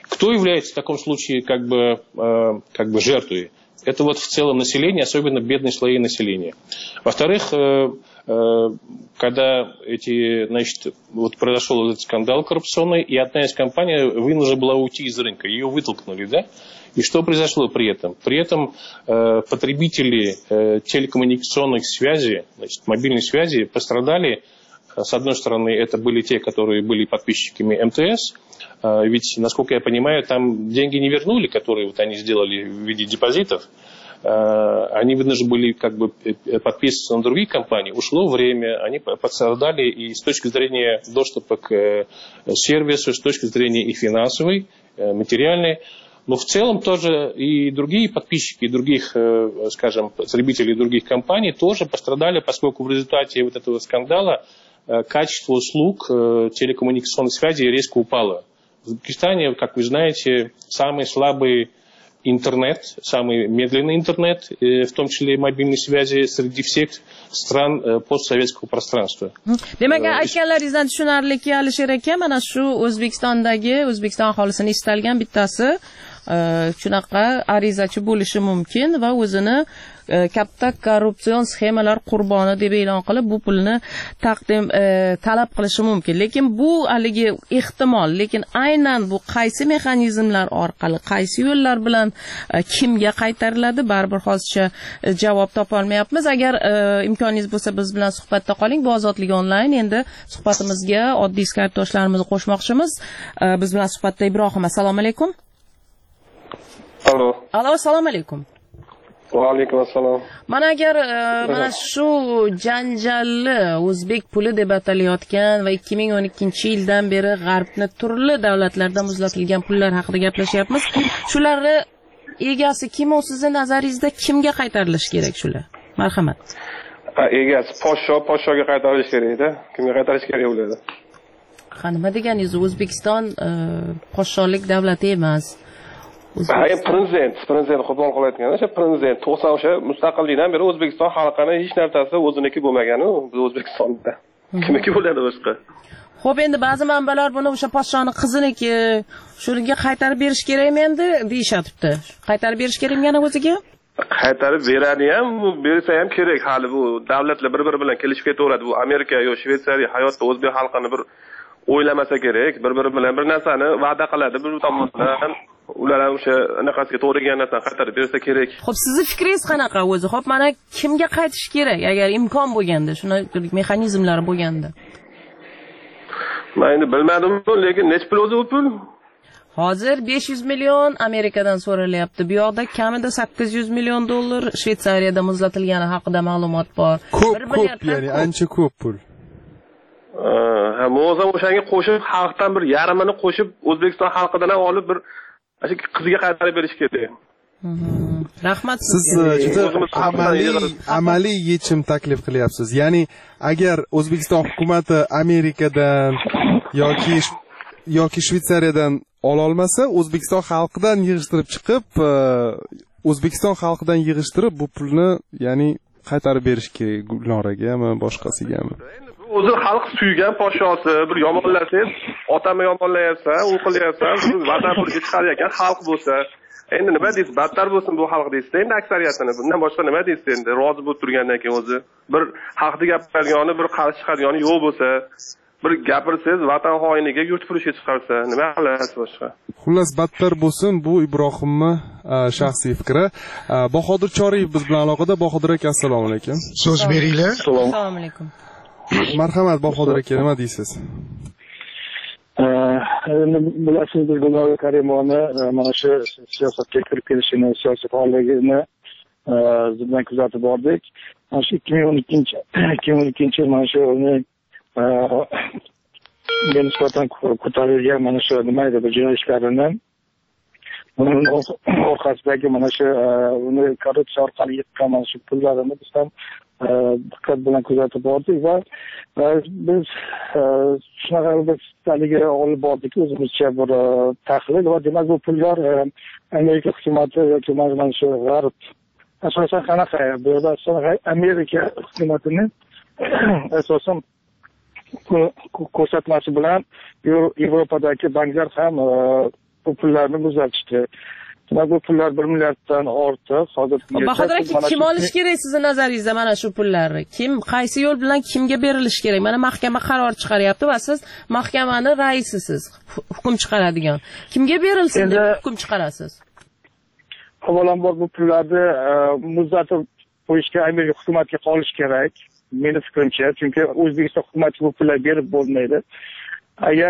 Кто является в таком случае как бы, э, как бы жертвой? Это вот в целом население, особенно бедные слои населения. Во-вторых, э, э, когда эти, значит, вот произошел этот скандал коррупционный, и одна из компаний вынуждена была уйти из рынка, ее вытолкнули, да? И что произошло при этом? При этом э, потребители э, телекоммуникационных связей, значит, мобильной связи пострадали. С одной стороны, это были те, которые были подписчиками эм тэ эс, э, ведь, насколько я понимаю, там деньги не вернули, которые вот они сделали в виде депозитов. Э, они вынуждены были как бы подписываться на другие компании. Ушло время, они пострадали и с точки зрения доступа к э, сервису, с точки зрения и финансовой, э, материальной. Но в целом тоже и другие подписчики, и других, скажем, потребителей других компаний тоже пострадали, поскольку в результате вот этого скандала качество услуг телекоммуникационной связи резко упало. В Узбекистане, как вы знаете, самый слабый интернет, самый медленный интернет, в том числе и мобильной связи, среди всех стран постсоветского пространства. Demak, aytganlaringizdan tushunarliki, Alisher aka, mana shu O'zbekistondagi O'zbekiston aholisini istalgan bittasi shunaqa arizachi bo'lishi mumkin va o'zini katta korrupsion sxemalar qurboni deb e'lon qilib bu pulni taqdim talab qilishi mumkin. Lekin bu haligi ehtimol, lekin aynan bu qaysi mexanizmlar orqali, qaysi yo'llar bilan kimga qaytariladi, baribir hozircha javob topa olmayapmiz. Agar imkoningiz bo'lsa biz bilan suhbatda qoling. Bu Ozodlik onlayn. Endi suhbatimizga oddiy Skype doshlarimizni qo'shmoqchimiz. Biz bilan suhbatda Ibrohim. Assalomu alaykum. Alo. Alo, assalomu alaykum. Va alaykum assalom. Mana agar mana shu janjalli o'zbek puli deb atalayotgan va ikki ming o'n ikkinchi yildan beri g'arbni turli davlatlarda muzlatilgan pullar haqida gaplashyapmiz. Shularni egasi kim, o sizning nazaringizda kimga qaytarilishi kerak shular? Marhamat. Egasi podsho, podshoga qaytarilishi kerak-da. Kimga qaytarish kerak bo'ladi? Ha, nima deganingiz? O'zbekiston podsholik davlati emas. Hayır, prezident, prezident qurbon qilayotgan o'sha prezident to'qson o'sha mustaqillikdan beri O'zbekiston xalqini hech narsasi o'ziniki bo'lmagan-u, biz O'zbekistonda. Kimniki bo'ladi boshqa? Xo'p, endi ba'zi manbalar buni o'sha podshoni qiziniki, shunga qaytarib berish kerakmi endi deyishyapti. Qaytarib berish kerakmi yana o'ziga? Qaytarib beradi ham, bersa ham kerak. Hali bu davlatlar bir-biri bilan kelishib ketaveradi. Bu Amerika yo Shveysariya hayotda o'zbek xalqini bir o'ylamasa kerak, bir-biri bilan bir narsani va'da qiladi, bir tomondan ular ham o'sha anaqasiga to'g'ri kelgan narsani qaytarib bersa kerak. Xo'p, sizning fikringiz qanaqa o'zi? Xo'p, mana kimga qaytish kerak agar imkon bo'lganda, shunday mexanizmlar bo'lganda? Men endi bilmadim, lekin nech pul o'zi u pul? Hozir besh yuz million Amerikadan so'ralyapti. Bu yoqda kamida sakkiz yuz million dollar Shveysariyada muzlatilgani haqida ma'lumot bor. Ko'p, ko'p, ya'ni ancha ko'p pul. Ha, mo'zam o'shanga qo'shib, xalqdan bir yarmini qo'shib, O'zbekiston xalqidan olib bir o'sha qiziga qaytarib berish kerak. Rahmat siz juda amaliy amaliy yechim taklif qilyapsiz. Ya'ni agar O'zbekiston hukumati Amerikadan yoki yoki Shveysariyadan ola olmasa, O'zbekiston xalqidan yig'ishtirib chiqib, O'zbekiston xalqidan yig'ishtirib bu pulni, ya'ni qaytarib berish kerak Gulnoragami, boshqasigami. O'zi xalq suygan podshosi bir yomonlasangiz, otamni yomonlayapsan, u qilyapsan, siz vatan puliga chiqarayotgan xalq bo'lsa, endi nima deysiz? Battar bo'lsin bu xalq deysiz. Endi aksariyatini bundan boshqa nima deysiz endi? Rozi bo'lib turgandan keyin o'zi bir haqni gapirgani, bir qarshi chiqargani yo'q bo'lsa, bir gapirsangiz vatan xoiniga yurt puliga chiqarsa, nima qilasiz boshqa? Xullas battar bo'lsin, bu Ibrohimni shaxsiy fikri. Bahodir Choriyev biz bilan aloqada. Bahodir aka, assalomu alaykum. So'z beringlar. Assalomu alaykum. Marhamat Bahodir aka, nima deysiz? Endi bilasiz, biz Gulnora Karimovni mana shu siyosatga kirib kelishini, siyosiy faolligini bizdan kuzatib bordik. Mana shu ikki ming o'n ikkinchi ikki ming o'n ikkinchi yil mana shu uni nisbatan ko'tarilgan mana shu nima edi bu jinoyatlarini uning orqasidagi mana shu uni korrupsiya orqali yetgan mana shu pullarini biz ham diqqat bilan kuzatib bordik va biz shunaqa bir haligi olib bordik o'zimizcha bir tahlil va demak bu pullar Amerika hukumati yoki mana shu g'arb asosan qanaqa bu yerda Amerika hukumatini asosan ko'rsatmasi bilan Yevropadagi banklar ham bu pullarni muzlatishdi. Demak, bu pullar bir milliarddan ortiq. Hozir Bahodir aka, kim olish kerak sizni nazaringizda mana shu pullarni? Kim, qaysi yo'l bilan kimga berilishi kerak? Mana mahkama qaror chiqaryapti va siz mahkamani raisisiz, hukm chiqaradigan. Kimga berilsin deb hukm chiqarasiz? Avvalambor bu pullarni muzlatib qo'yishga Amerika hukumatiga qolish kerak. Meni fikrimcha, chunki O'zbekiston hukumati bu pullarni berib bo'lmaydi. Agar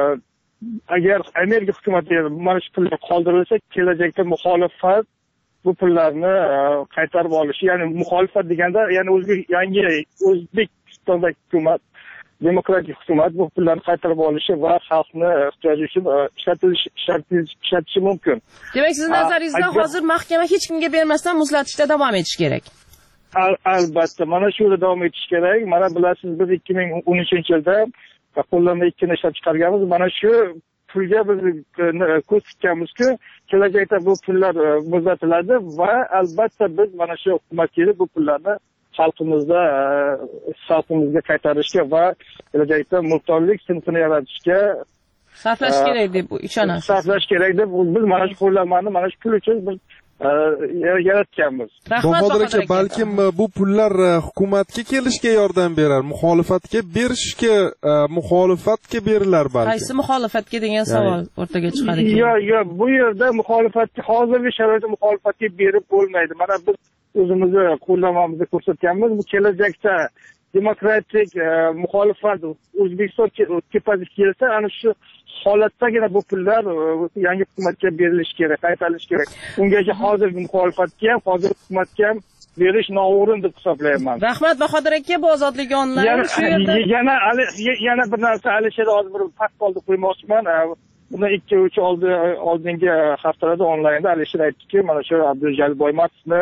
agar Amerika hukumati mana shu pullar qoldirilsa, kelajakda muxolifat bu pullarni qaytarib olishi, ya'ni muxolifat deganda, ya'ni o'zbek yangi O'zbekistondagi hukumat, demokratik hukumat bu pullarni qaytarib olishi va xalqni ehtiyoji uchun ishlatilishi ishlatishi mumkin. Demak, siz nazaringizda hozir mahkama hech kimga bermasdan muzlatishda davom etish kerak. Albatta, mana shu yerda davom etish kerak. Mana bilasiz, biz ikki ming o'n uchinchi yilda qo'llanma ikkini ishlab chiqarganmiz. Mana shu pulga biz ko'z tikkanmizki, kelajakda bu pullar muzlatiladi va albatta biz mana shu hukumatga bu pullarni xalqimizda xalqimizga qaytarishga va kelajakda mulkdorlik sinfini yaratishga sarflash kerak deb ishonasiz. Sarflash kerak deb biz mana shu qo'llanmani mana shu pul uchun biz yaratganmiz. Bahodir aka, balkim bu pullar hukumatga kelishga yordam berar, muxolifatga berishga, muxolifatga berilar balki. Qaysi muxolifatga degan savol o'rtaga chiqar ekan. Yo'q, yo'q, bu yerda muxolifatga hozirgi sharoitda muxolifatga berib bo'lmaydi. Mana biz o'zimizni qo'llanmamizni ko'rsatganmiz. Bu kelajakda demokratik muxolifat O'zbekiston tepasiga kelsa, ana shu holatdagina bu pullar yangi hukumatga berilishi kerak, qaytarilishi kerak. Ungacha hozirgi muxolifatga ham, hozirgi hukumatga ham berish noo'rin deb hisoblayman. Rahmat Bahodir aka, bu ozodlik onlayn shu yerda. Yana yana bir narsa Alisher hozir bir fakt qoldi qo'ymoqchiman. Bundan ikki uch oldingi haftalarda onlaynda Alisher aytdiki, mana shu Abdujalil Boymatovni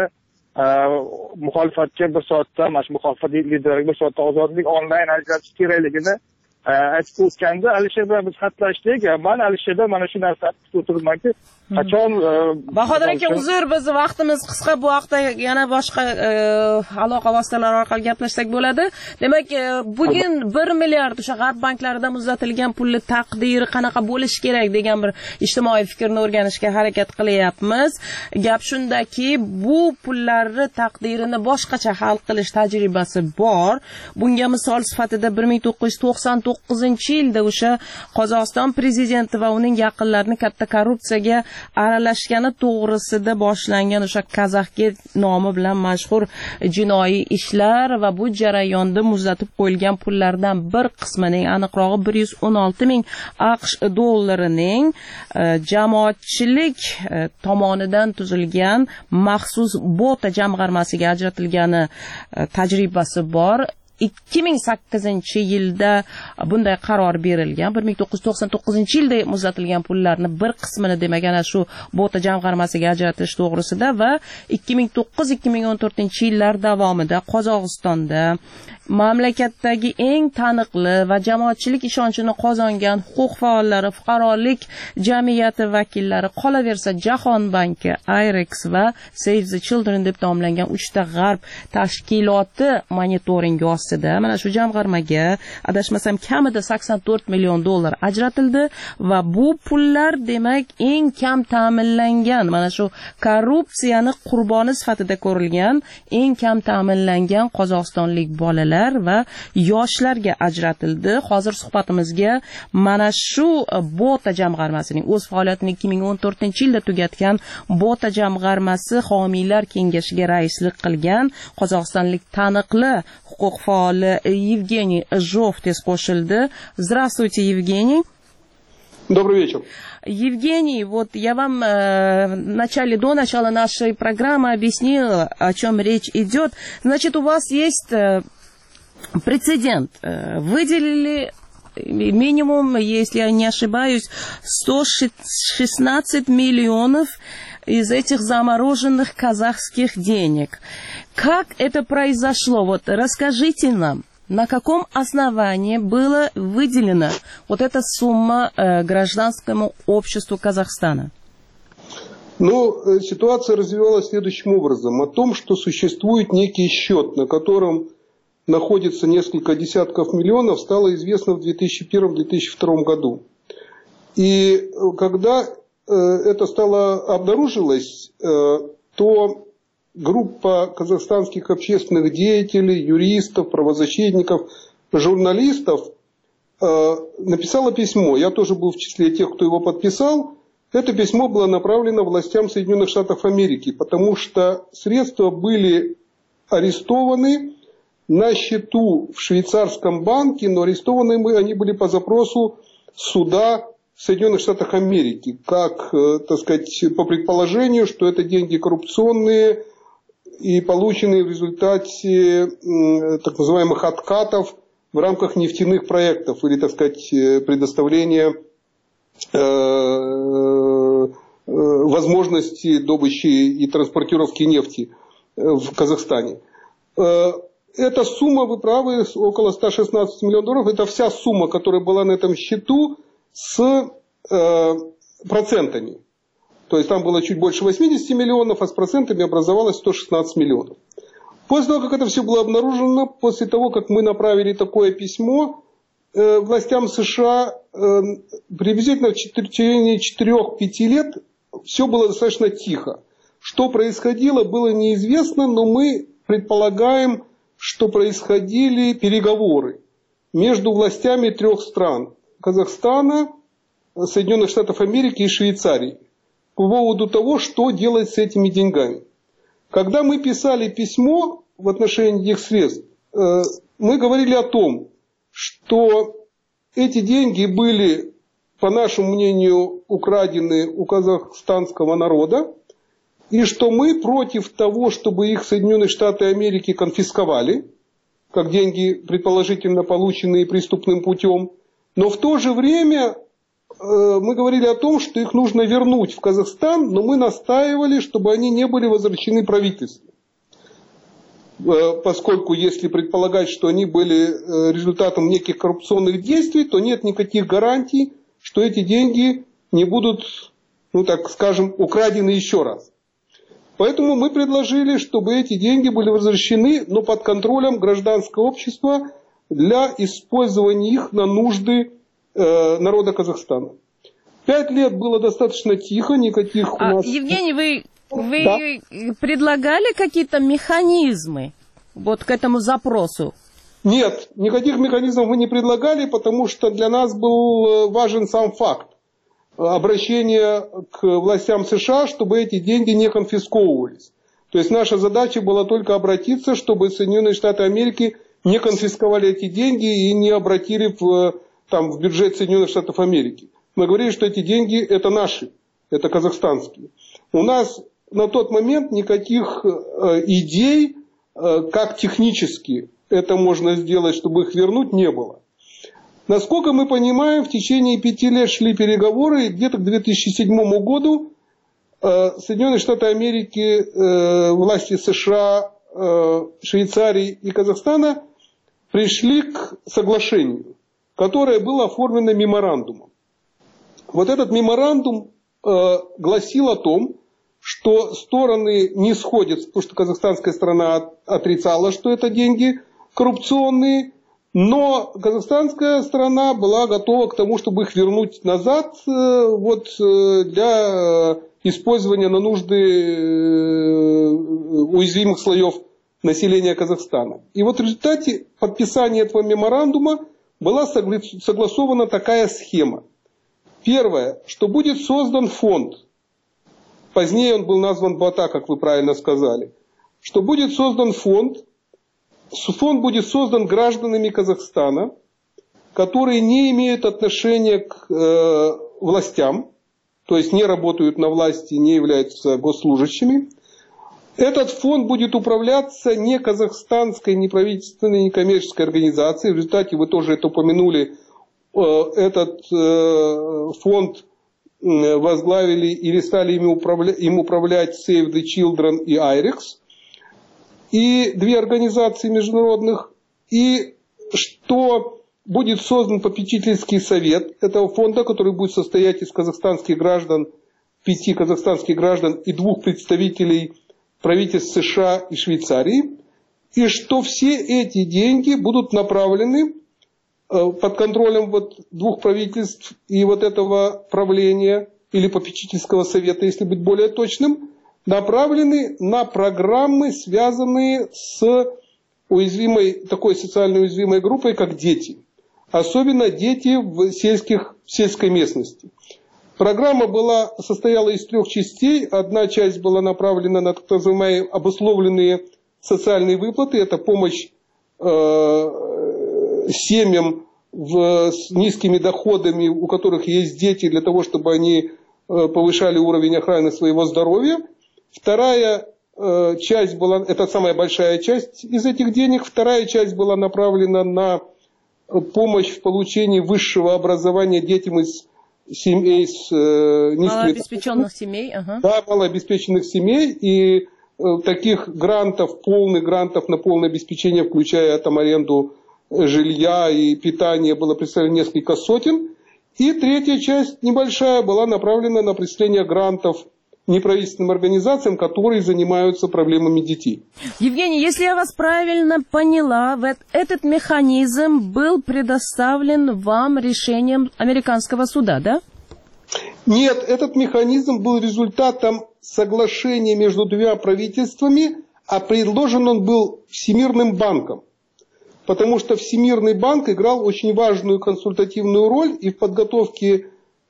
muxolifatga bir soatda, mana shu muxolifat lideriga bir soatda ozodlik onlayn ajratish kerakligini aytib o'tganda, Alisher bilan biz xatlashdik. Men Alisherdan mana shu narsani kutib o'tiribmanki, qachon Bahodir aka, uzr, biz vaqtimiz qisqa, bu haqda yana boshqa aloqa vositalari orqali gaplashsak bo'ladi. Demak, bugun bir milliard o'sha g'arb banklarida muzlatilgan pulni taqdiri qanaqa bo'lishi kerak degan bir ijtimoiy fikrni o'rganishga harakat qilyapmiz. Gap shundaki, bu pullarni taqdirini boshqacha hal qilish tajribasi bor. Bunga misol sifatida bir ming to'qqiz yuz to'qson to'qqizinchi yilda o'sha Qozog'iston prezidenti va uning yaqinlarini katta korrupsiyaga aralashgani to'g'risida boshlangan o'sha Kazaxgate nomi bilan mashhur jinoiy ishlar va bu jarayonda muzlatib qo'yilgan pullardan bir qismining, aniqrog'i bir yuz o'n olti ming AQSh dollarining jamoatchilik tomonidan tuzilgan maxsus bota jamg'armasiga ajratilgani tajribasi bor. ikki ming sakkizinchi yilda bunday qaror berilgan. bir ming to'qqiz yuz to'qson to'qqizinchi yilda muzlatilgan pullarni bir qismini, demak, ana shu bota jamg'armasiga ajratish to'g'risida va ikki ming to'qqiz ikki ming o'n to'rtinchi yillar davomida Qozog'istonda mamlakatdagi eng taniqli va jamoatchilik ishonchini qozongan huquq faollari, fuqarolik jamiyati vakillari, qolaversa Jahon banki, Irex va Save the Children deb nomlangan uchta g'arb tashkiloti monitoringi ostida mana shu jamg'armaga adashmasam kamida sakson to'rt million dollar ajratildi va bu pullar demak eng kam ta'minlangan, mana shu korrupsiyani qurboni sifatida ko'rilgan eng kam ta'minlangan qozog'istonlik bolalar va yoshlarga ajratildi. Hozir suhbatimizga mana shu bota jamg'armasining o'z faoliyatini ikki ming o'n to'rtinchi yilda tugatgan bota jamg'armasi homiylar kengashiga raislik qilgan qozog'istonlik taniqli huquq faoli Евгений Жов tez qo'shildi. Здравствуйте, Евгений. Добрый вечер. Евгений, вот я вам э, в начале, до начала нашей программы объяснила, о чем речь идет. Значит, у вас есть э, прецедент. Э, выделили минимум, если я не ошибаюсь, сто шестнадцать миллионов из этих замороженных казахских денег. Как это произошло? Вот расскажите нам, на каком основании была выделена вот эта сумма э, гражданскому обществу Казахстана? Ну, ситуация развивалась следующим образом. О том, что существует некий счет, на котором находится несколько десятков миллионов, стало известно в две тысячи первом — две тысячи втором году. И когда это стало обнаружилось, то группа казахстанских общественных деятелей, юристов, правозащитников, журналистов написала письмо. Я тоже был в числе тех, кто его подписал. Это письмо было направлено властям Соединенных Штатов Америки, потому что средства были арестованы на счету в швейцарском банке, но арестованы мы, они были по запросу суда в Соединенных Штатах Америки, как, так сказать, по предположению, что это деньги коррупционные и полученные в результате так называемых откатов в рамках нефтяных проектов или, так сказать, предоставления э, возможности добычи и транспортировки нефти в Казахстане. Эта сумма, вы правы, около ста шестнадцати миллионов долларов, это вся сумма, которая была на этом счету с э, процентами. То есть там было чуть больше восьмидесяти миллионов, а с процентами образовалось сто шестнадцать миллионов. После того, как это все было обнаружено, после того, как мы направили такое письмо э, властям США, э, приблизительно в течение четырёх-пяти лет все было достаточно тихо. Что происходило, было неизвестно, но мы предполагаем, что происходили переговоры между властями трех стран – Казахстана, Соединенных Штатов Америки и Швейцарии по поводу того, что делать с этими деньгами. Когда мы писали письмо в отношении этих средств, мы говорили о том, что эти деньги были, по нашему мнению, украдены у казахстанского народа, и что мы против того, чтобы их Соединенные Штаты Америки конфисковали, как деньги, предположительно полученные преступным путем, но в то же время мы говорили о том, что их нужно вернуть в Казахстан, но мы настаивали, чтобы они не были возвращены правительству. Поскольку если предполагать, что они были результатом неких коррупционных действий, то нет никаких гарантий, что эти деньги не будут, ну так скажем, украдены еще раз. Поэтому мы предложили, чтобы эти деньги были возвращены, но под контролем гражданского общества для использования их на нужды э, народа Казахстана. Пять лет было достаточно тихо, никаких у нас... А, Евгений, вы, вы да? предлагали какие-то механизмы вот к этому запросу? Нет, никаких механизмов мы не предлагали, потому что для нас был важен сам факт обращения к властям США, чтобы эти деньги не конфисковывались. То есть наша задача была только обратиться, чтобы Соединенные Штаты Америки не конфисковали эти деньги и не обратили в, там, в бюджет Соединенных Штатов Америки. Мы говорили, что эти деньги это наши, это казахстанские. У нас на тот момент никаких э, идей, э, как технически это можно сделать, чтобы их вернуть, не было. Насколько мы понимаем, в течение пяти лет шли переговоры, и где-то к две тысячи седьмому году э, Соединенные Штаты Америки, э, власти США, э, Швейцарии и Казахстана пришли к соглашению, которое было оформлено меморандумом. Вот этот меморандум э, гласил о том, что стороны не сходятся, потому что казахстанская сторона отрицала, что это деньги коррупционные, но казахстанская сторона была готова к тому, чтобы их вернуть назад э, вот, э, для использования на нужды э, уязвимых слоев населения Казахстана. И вот в результате подписания этого меморандума была согласована такая схема. Первое, что будет создан фонд, позднее он был назван БАТА, как вы правильно сказали, что будет создан фонд, фонд будет создан гражданами Казахстана, которые не имеют отношения к э, властям, то есть не работают на власти, не являются госслужащими. Этот фонд будет управляться не казахстанской, не правительственной, не коммерческой организацией. В результате, вы тоже это упомянули, этот фонд возглавили или стали им управлять, им управлять Save the Children и айрекс, и две организации международных, и что будет создан попечительский совет этого фонда, который будет состоять из казахстанских граждан, пяти казахстанских граждан и двух представителей правительств США и Швейцарии, и что все эти деньги будут направлены под контролем вот двух правительств и вот этого правления или попечительского совета, если быть более точным, направлены на программы, связанные с уязвимой, такой социально уязвимой группой, как дети. Особенно дети в, сельских, в сельской местности. Программа была, состояла из трех частей. Одна часть была направлена на так называемые обусловленные социальные выплаты. Это помощь э, семьям в, с низкими доходами, у которых есть дети, для того, чтобы они э, повышали уровень охраны своего здоровья. Вторая э, часть была, это самая большая часть из этих денег. Вторая часть была направлена на помощь в получении высшего образования детям из семей с э, низкими... Малообеспеченных семей, ага. Да, малообеспеченных семей. И э, таких грантов, полных грантов на полное обеспечение, включая там аренду жилья и питание, было представлено несколько сотен. И третья часть, небольшая, была направлена на представление грантов неправительственным организациям, которые занимаются проблемами детей. Евгений, если я вас правильно поняла, этот механизм был предоставлен вам решением американского суда, да? Нет, этот механизм был результатом соглашения между двумя правительствами, а предложен он был Всемирным банком. Потому что Всемирный банк играл очень важную консультативную роль и в подготовке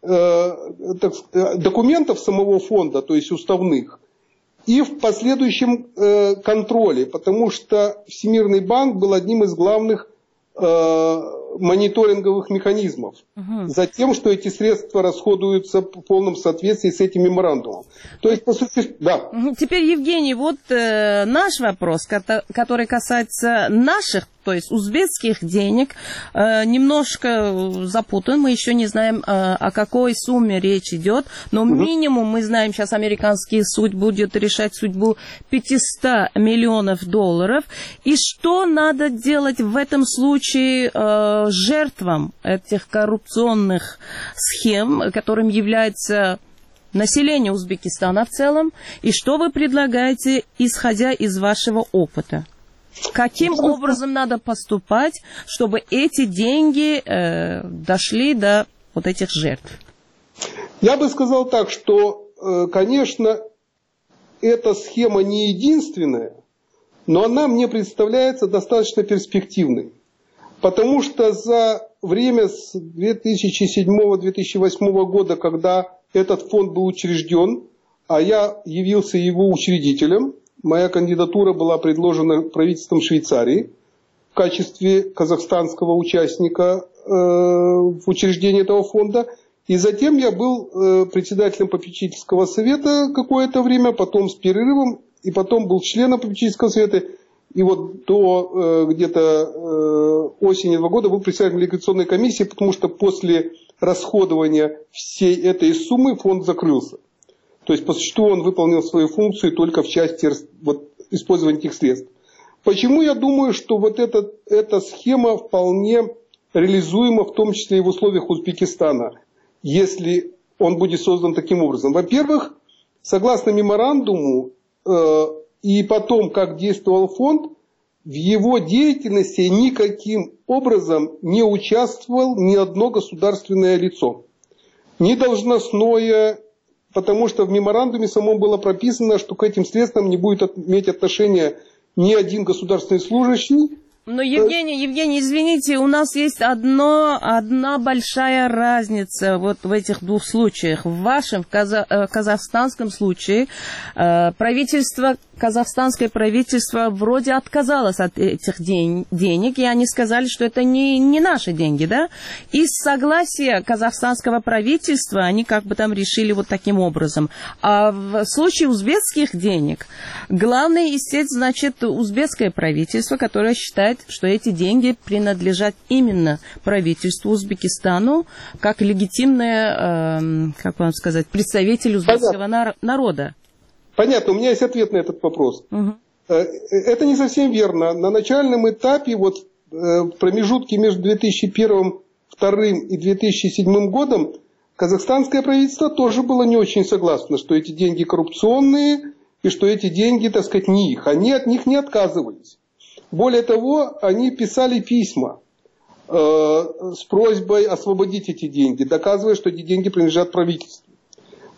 документов самого фонда, то есть уставных, и в последующем э, контроле, потому что Всемирный банк был одним из главных э, мониторинговых механизмов угу. за тем, что эти средства расходуются в полном соответствии с этим меморандумом. То есть, по сути, да. Теперь, Евгений, вот э, наш вопрос, который касается наших, то есть узбекских денег, э, немножко запутан. Мы еще не знаем, э, о какой сумме речь идет, но угу. минимум мы знаем, сейчас американский суд будет решать судьбу пятьсот миллионов долларов. И что надо делать в этом случае э, жертвам этих коррупционных схем, которым является население Узбекистана в целом, и что вы предлагаете, исходя из вашего опыта? Каким образом надо поступать, чтобы эти деньги э, дошли до вот этих жертв? Я бы сказал так, что, э, конечно, эта схема не единственная, но она мне представляется достаточно перспективной. Потому что за время с две тысячи седьмого — две тысячи восьмого года, когда этот фонд был учрежден, а я явился его учредителем, моя кандидатура была предложена правительством Швейцарии в качестве казахстанского участника э, в учреждении этого фонда. И затем я был э, председателем попечительского совета какое-то время, потом с перерывом, и потом был членом попечительского совета. И вот до э, где-то э, осени этого года был председателем ликвидационной комиссии, потому что после расходования всей этой суммы фонд закрылся. То есть, по существу, он выполнил свою функцию только в части вот, использования этих средств. Почему я думаю, что вот эта, эта схема вполне реализуема, в том числе и в условиях Узбекистана, если он будет создан таким образом? Во-первых, согласно меморандуму э, и потом, как действовал фонд, в его деятельности никаким образом не участвовал ни одно государственное лицо. Ни должностное, потому что в меморандуме самом было прописано, что к этим средствам не будет иметь отношения ни один государственный служащий. Но, Евгений, Евгений, извините, у нас есть одно, одна большая разница вот в этих двух случаях. В вашем, в каза- казахстанском случае, правительство, казахстанское правительство вроде отказалось от этих день, денег, и они сказали, что это не, не наши деньги, да? Из согласия казахстанского правительства они как бы там решили вот таким образом. А в случае узбекских денег, главное, естественно, значит, узбекское правительство, которое считает, что эти деньги принадлежат именно правительству Узбекистану, как легитимное, э, как вам сказать, представитель узбекского нар- народа. Понятно, у меня есть ответ на этот вопрос. Угу. Это не совсем верно. На начальном этапе, вот в промежутке между две тысячи первым, две тысячи вторым и две тысячи седьмым годом, казахстанское правительство тоже было не очень согласно, что эти деньги коррупционные и что эти деньги, так сказать, не их. Они от них не отказывались. Более того, они писали письма э, с просьбой освободить эти деньги, доказывая, что эти деньги принадлежат правительству.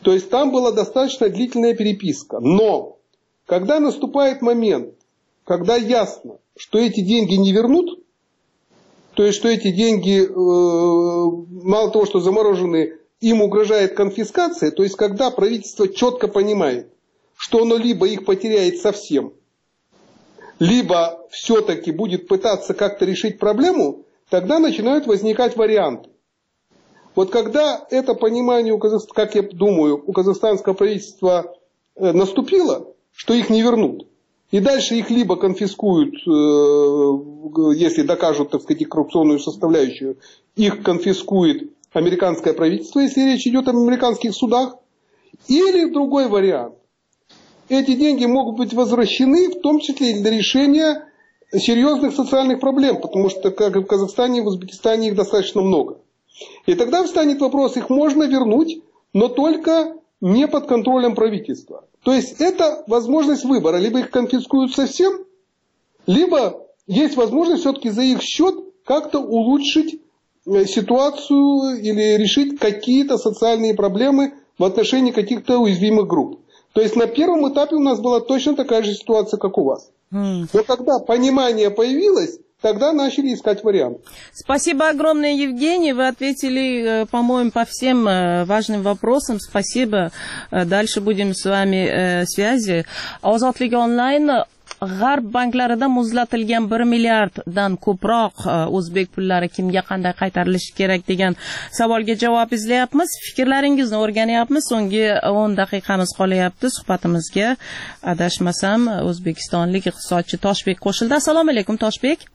То есть там была достаточно длительная переписка. Но когда наступает момент, когда ясно, что эти деньги не вернут, то есть что эти деньги, мало того, что заморожены, им угрожает конфискация, то есть когда правительство четко понимает, что оно либо их потеряет совсем, либо все-таки будет пытаться как-то решить проблему, тогда начинают возникать варианты. Вот когда это понимание, как я думаю, у казахстанского правительства наступило, что их не вернут, и дальше их либо конфискуют, если докажут, так сказать, коррупционную составляющую, их конфискует американское правительство, если речь идет об американских судах, или другой вариант. Эти деньги могут быть возвращены, в том числе и для решения серьезных социальных проблем, потому что, как и в Казахстане, в Узбекистане их достаточно много. И тогда встанет вопрос, их можно вернуть, но только не под контролем правительства. То есть это возможность выбора. Либо их конфискуют совсем, либо есть возможность все-таки за их счет как-то улучшить ситуацию или решить какие-то социальные проблемы в отношении каких-то уязвимых групп. То есть на первом этапе у нас была точно такая же ситуация, как у вас. Mm. Но когда понимание появилось, тогда начали искать вариант. Спасибо огромное, Евгений. Вы ответили, по-моему, по всем важным вопросам. Спасибо. Дальше будем с вами связи. Ozodlik onlayn G'arb banklarida muzlatilgan bir milliarddan ko'proq o'zbek pullari kimga qanday qaytarilishi kerak degan savolga javob izlayapmiz. Fikrlaringizni o'rganyapmiz. So'nggi o'n daqiqamiz qolyapti suhbatimizga. Adashmasam, o'zbekistonlik iqtisodchi Toshbek qo'shildi. Assalomu alaykum, Toshbek.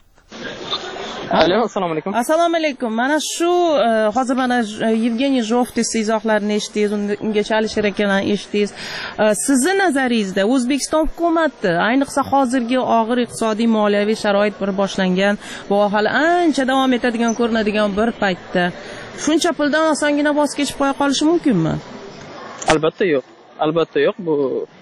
Alo, assalomu alaykum. Assalomu alaykum. Mana shu hozir mana Yevgeniy Zhovtis izohlarini eshitdingiz, ungacha Alisher akani eshitdingiz. Sizning nazaringizda O'zbekiston hukumati, ayniqsa hozirgi og'ir iqtisodiy moliyaviy sharoit bir boshlangan, bu hali ancha davom etadigan ko'rinadigan bir paytda shuncha puldan osongina voz kechib qo'ya qolishi mumkinmi? Albatta yo'q. Albatta yo'q. Bu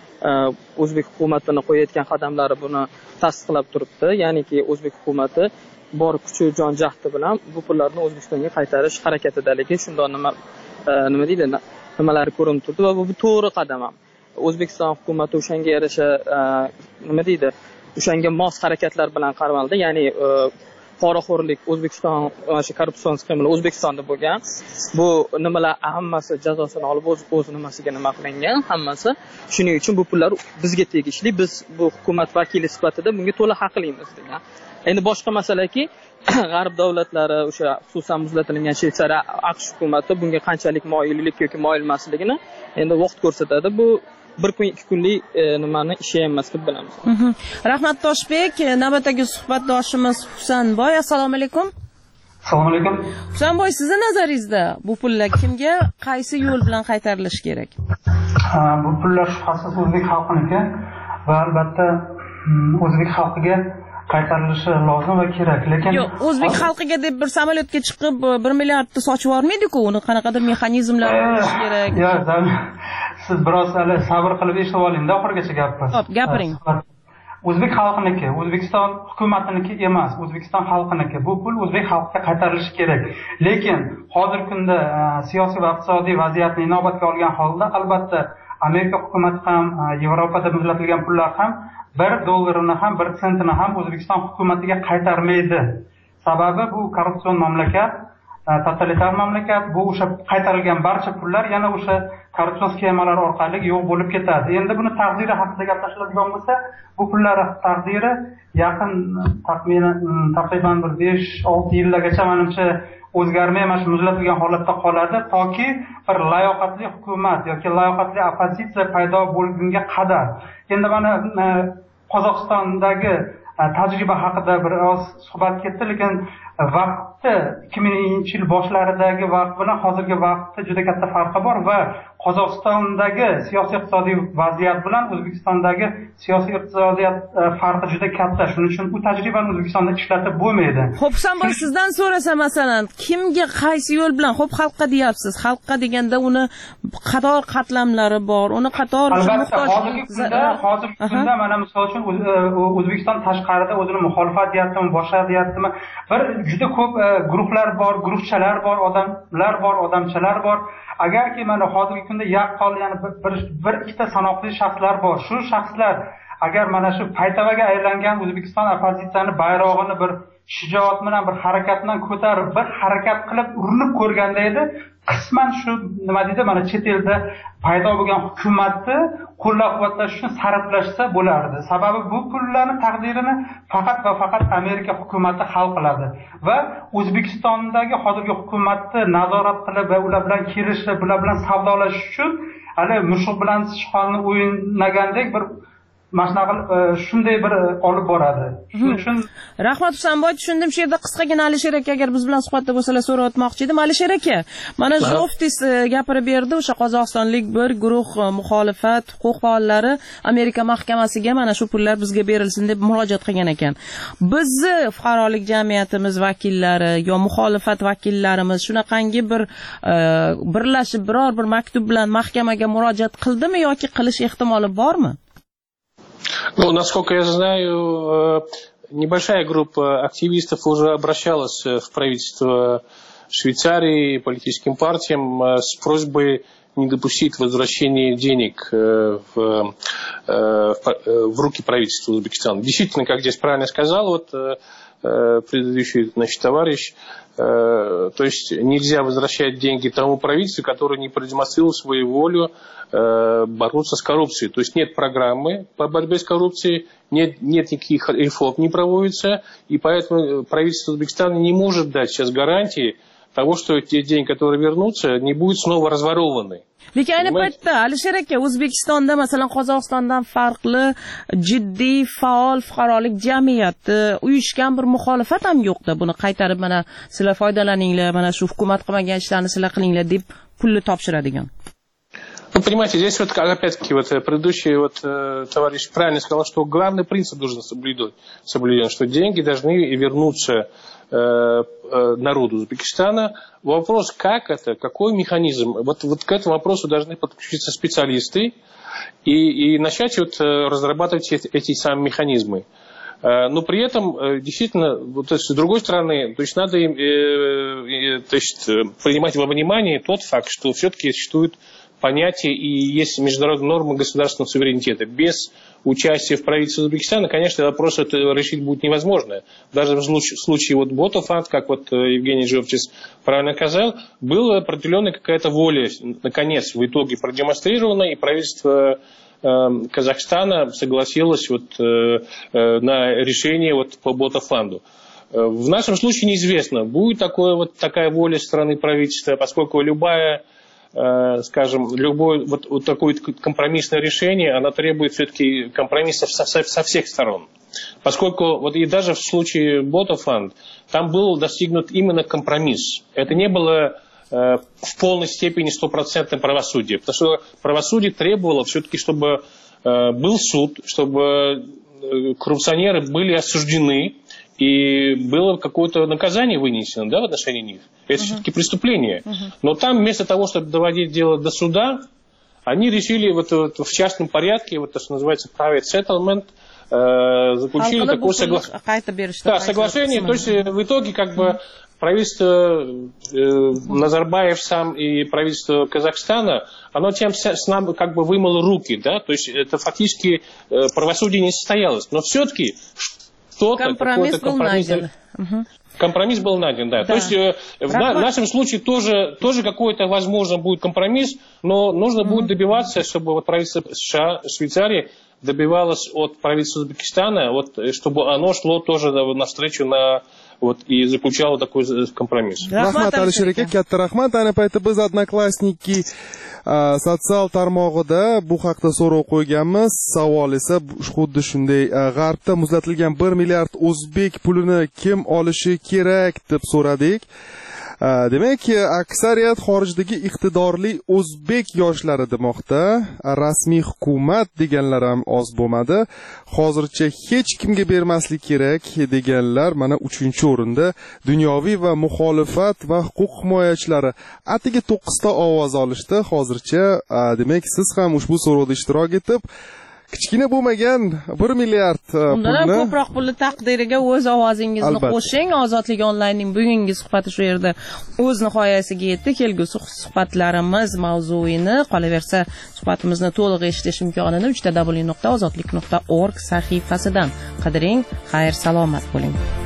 O'zbek hukumatining qo'yayotgan qadamlari buni tasdiqlab turibdi. Ya'niki O'zbek hukumati bor kuchi jon jahdi bilan bu pullarni O'zbekistonga qaytarish harakatida, lekin shundoq nima nima deydi, nimalar ko'rinib turdi va bu to'g'ri qadam ham. O'zbekiston hukumati o'shanga yarasha nima deydi, o'shanga mos harakatlar bilan qaramaldi. Ya'ni poraxo'rlik O'zbekiston mana shu korrupsion sxemalar O'zbekistonda bo'lgan. Bu nimalar hammasi jazosini olib o'z o'z nimasiga nima qilingan, hammasi. Shuning uchun bu pullar bizga tegishli. Biz bu hukumat vakili sifatida bunga to'la haqlimiz degan. Endi boshqa masalaki, g'arb davlatlari, o'sha xususan muzlatilgan Shveysariya, AQSh hukumati bunga qanchalik moyillik yoki moyil emasligini endi vaqt ko'rsatadi. Bu bir kun ikki kunlik nimani ishi emas deb bilamiz. Rahmat Toshbek. Navbatdagi suhbatdoshimiz Husanboy. Assalomu alaykum. Assalomu alaykum. Husanboy, sizning nazaringizda bu pullar kimga, qaysi yo'l bilan qaytarilishi kerak? Bu pullar shubhasiz o'zbek xalqiniki va albatta o'zbek xalqiga qaytarilishi lozim va kerak. Lekin yo'q, o'zbek xalqiga deb bir samolyotga chiqib bir milliardni sochib yubormaydi-ku, uni qanaqadir mexanizmlar bo'lishi kerak. Yo'q, siz biroz hali sabr qilib eshitib oling-da oxirigacha gapni. Xo'p, gapiring. O'zbek xalqiniki, O'zbekiston hukumatiniki emas, O'zbekiston xalqiniki. Bu pul o'zbek xalqiga qaytarilishi kerak. Lekin hozirgi kunda siyosiy va iqtisodiy vaziyatni inobatga olgan holda albatta Amerika hukumati ham, Yevropada muzlatilgan pullar ham bir dollarini ham, bir sentini ham O'zbekiston hukumatiga qaytarmaydi. Sababi bu korrupsion mamlakat, totalitar mamlakat. Bu o'sha qaytarilgan barcha pullar yana o'sha korrupsion sxemalar orqali yo'q bo'lib ketadi. Endi buni taqdiri haqida gaplashiladigan bo'lsa, bu pullar taqdiri yaqin taxminan taqriban bir besh olti yillargacha menimcha o'zgarmay mana shu muzlatilgan holatda qoladi, toki bir layoqatli hukumat yoki layoqatli oppozitsiya paydo bo'lgunga qadar. Endi mana Qozog'istondagi tajriba haqida biroz suhbat ketdi, lekin vaqtda ikki mingchi yil boshlaridagi vaqt bilan hozirgi vaqtda juda katta farqi bor va Qozog'istondagi siyosiy iqtisodiy vaziyat bilan O'zbekistondagi siyosiy iqtisodiyot farqi juda katta. Shuning uchun bu tajribani O'zbekistonda ishlatib bo'lmaydi. Xo'p, Husanboy, sizdan so'rasa masalan, kimga qaysi yo'l bilan, xo'p xalqqa deyapsiz. Xalqqa deganda uni qator qatlamlari bor, uni qator albatta hozirgi kunda, hozirgi kunda mana misol uchun O'zbekiston tashqarida o'zini muxolifat deyaptimi, boshqa deyaptimi, bir juda ko'p guruhlar bor, guruhchalar bor, odamlar bor, odamchalar bor. Agarki mana hozirgi kunda yaqqol ya'ni bir bir ikkita sanoqli shaxslar bor. Shu shaxslar agar mana shu paytavaga aylangan O'zbekiston opozitsiyani bayrog'ini bir shijoat bilan bir harakat bilan ko'tarib, bir harakat qilib urinib ko'rganda edi, qisman shu nima deydi, mana chet elda paydo bo'lgan hukumatni qo'llab-quvvatlash uchun sarflashsa bo'lardi. Sababi bu pullarning taqdirini faqat va faqat Amerika hukumati hal qiladi va O'zbekistondagi hozirgi hukumatni nazorat qilib va ular bilan kelishib, ular bilan savdolashish uchun hali mushuk bilan sichqonni o'ynagandek bir masnaqil shunday bir olib boradi. Shuning uchun Rahmat Husanboy, tushundim. Shu yerda qisqagina Alisher aka agar biz bilan suhbatda bo'lsalar so'rab o'tmoqchi edim. Alisher aka, mana Zoftis gapirib berdi, o'sha qozog'istonlik bir guruh muxolifat huquq faollari Amerika mahkamasiga mana shu pullar bizga berilsin deb murojaat qilgan ekan. Bizni fuqarolik jamiyatimiz vakillari yo muxolifat vakillarimiz shunaqangi bir birlashib biror bir maktub bilan mahkamaga murojaat qildimi yoki qilish ehtimoli bormi? Ну, насколько я знаю, небольшая группа активистов уже обращалась в правительство Швейцарии, политическим партиям с просьбой не допустить возвращения денег в, в, в руки правительства Узбекистана. Действительно, как здесь правильно сказал вот предыдущий, значит, товарищ, то есть нельзя возвращать деньги тому правительству, которое не продемонстрировало свою волю бороться с коррупцией. То есть нет программы по борьбе с коррупцией, нет, нет никаких реформ не проводится, и поэтому правительство Узбекистана не может дать сейчас гарантии того, что те деньги, которые вернутся, не будут снова разворованы. Lekin ayni paytda Alisher aka, O'zbekistonda masalan Qozog'istondan farqli jiddiy faol fuqarolik jamiyati, uyushgan bir muxolifat ham yo'qda. Buni qaytarib mana sizlar foydalaninglar, mana shu hukumat qilmagan ishlarni sizlar qilinglar deb pulni topshiradigan. Ну, понимаете, здесь вот опять-таки вот предыдущий вот товарищ правильно сказал, что главный принцип должен соблюден, соблюден, что деньги должны вернуться народу Узбекистана. Вопрос, как это, какой механизм, вот, вот к этому вопросу должны подключиться специалисты и, и начать вот разрабатывать эти, эти самые механизмы. Но при этом, действительно, вот, то есть, с другой стороны, то есть, надо им, э, э, то есть, принимать во внимание тот факт, что все-таки существует понятие и есть международные нормы государственного суверенитета. Без участия в правительстве Узбекистана, конечно, вопрос это решить будет невозможно. Даже в случае, в случае вот Ботофанд, как вот Евгений Жовчис правильно сказал, была определенная какая-то воля, наконец, в итоге продемонстрирована, и правительство э, Казахстана согласилось вот, э, э, на решение вот по Ботофанду. В нашем случае неизвестно, будет такое, вот, такая воля со стороны правительства, поскольку любая скажем, любое вот, вот такое компромиссное решение, оно требует все-таки компромиссов со, со, со всех сторон. Поскольку вот и даже в случае Ботофанд, там был достигнут именно компромисс. Это не было э, в полной степени стопроцентное правосудие. Потому что правосудие требовало все-таки, чтобы э, был суд, чтобы коррупционеры были осуждены, и было какое-то наказание вынесено, да, в отношении них. Это uh-huh. все-таки преступление. Uh-huh. Но там вместо того, чтобы доводить дело до суда, они решили вот, вот, в частном порядке, вот то, что называется private settlement, э, заключили такое соглашение. Да, соглашение. То есть в итоге как бы правительство э, Назарбаев сам и правительство Казахстана, оно тем с нами как бы вымыло руки, да, то есть это фактически э, правосудие не состоялось. Но все-таки компромисс был найден. Компромисс был найден, да. да. То есть э, в на, нашем случае тоже, тоже какой-то, возможно, будет компромисс, но нужно будет добиваться, чтобы вот правительство США, Швейцарии добивалось от правительства Узбекистана, вот, чтобы оно шло тоже навстречу на вот, и заключало такой компромисс. Rahmat Alisher aka, katta rahmat. Ayni paytda biz Odnoklassniki sotsial tarmog'ida bu haqda so'rov qo'yganmiz. Savol esa xuddi shunday: G'arbda muzlatilgan bir milliard o'zbek pulini kim olishi kerak deb so'radik. Demak, aksariyat xorijdagi iqtidorli o'zbek yoshlari demoqda. Rasmiy hukumat deganlar ham oz bo'lmadi. Hozircha hech kimga bermaslik kerak deganlar mana uchinchi o'rinda. Dunyoviy va muxolifat va huquq himoyachilari atiga to'qqizta ovoz olishdi. Hozircha, demak, siz ham ushbu so'rovda ishtirok etib, kichkina bo'lmagan bir milliard undan ham pulni ko'proq pulni taqdiriga o'z ovozingizni qo'shing. Ozodlik onlaynning bugungi suhbati shu yerda o'z nihoyasiga yetdi. Kelgusi suhbatlarimiz mavzuini qolaversa suhbatimizni to'liq eshitish imkonini uch w nuqta ozodlik nuqta org sahifasidan qidiring. Xayr, salomat bo'ling.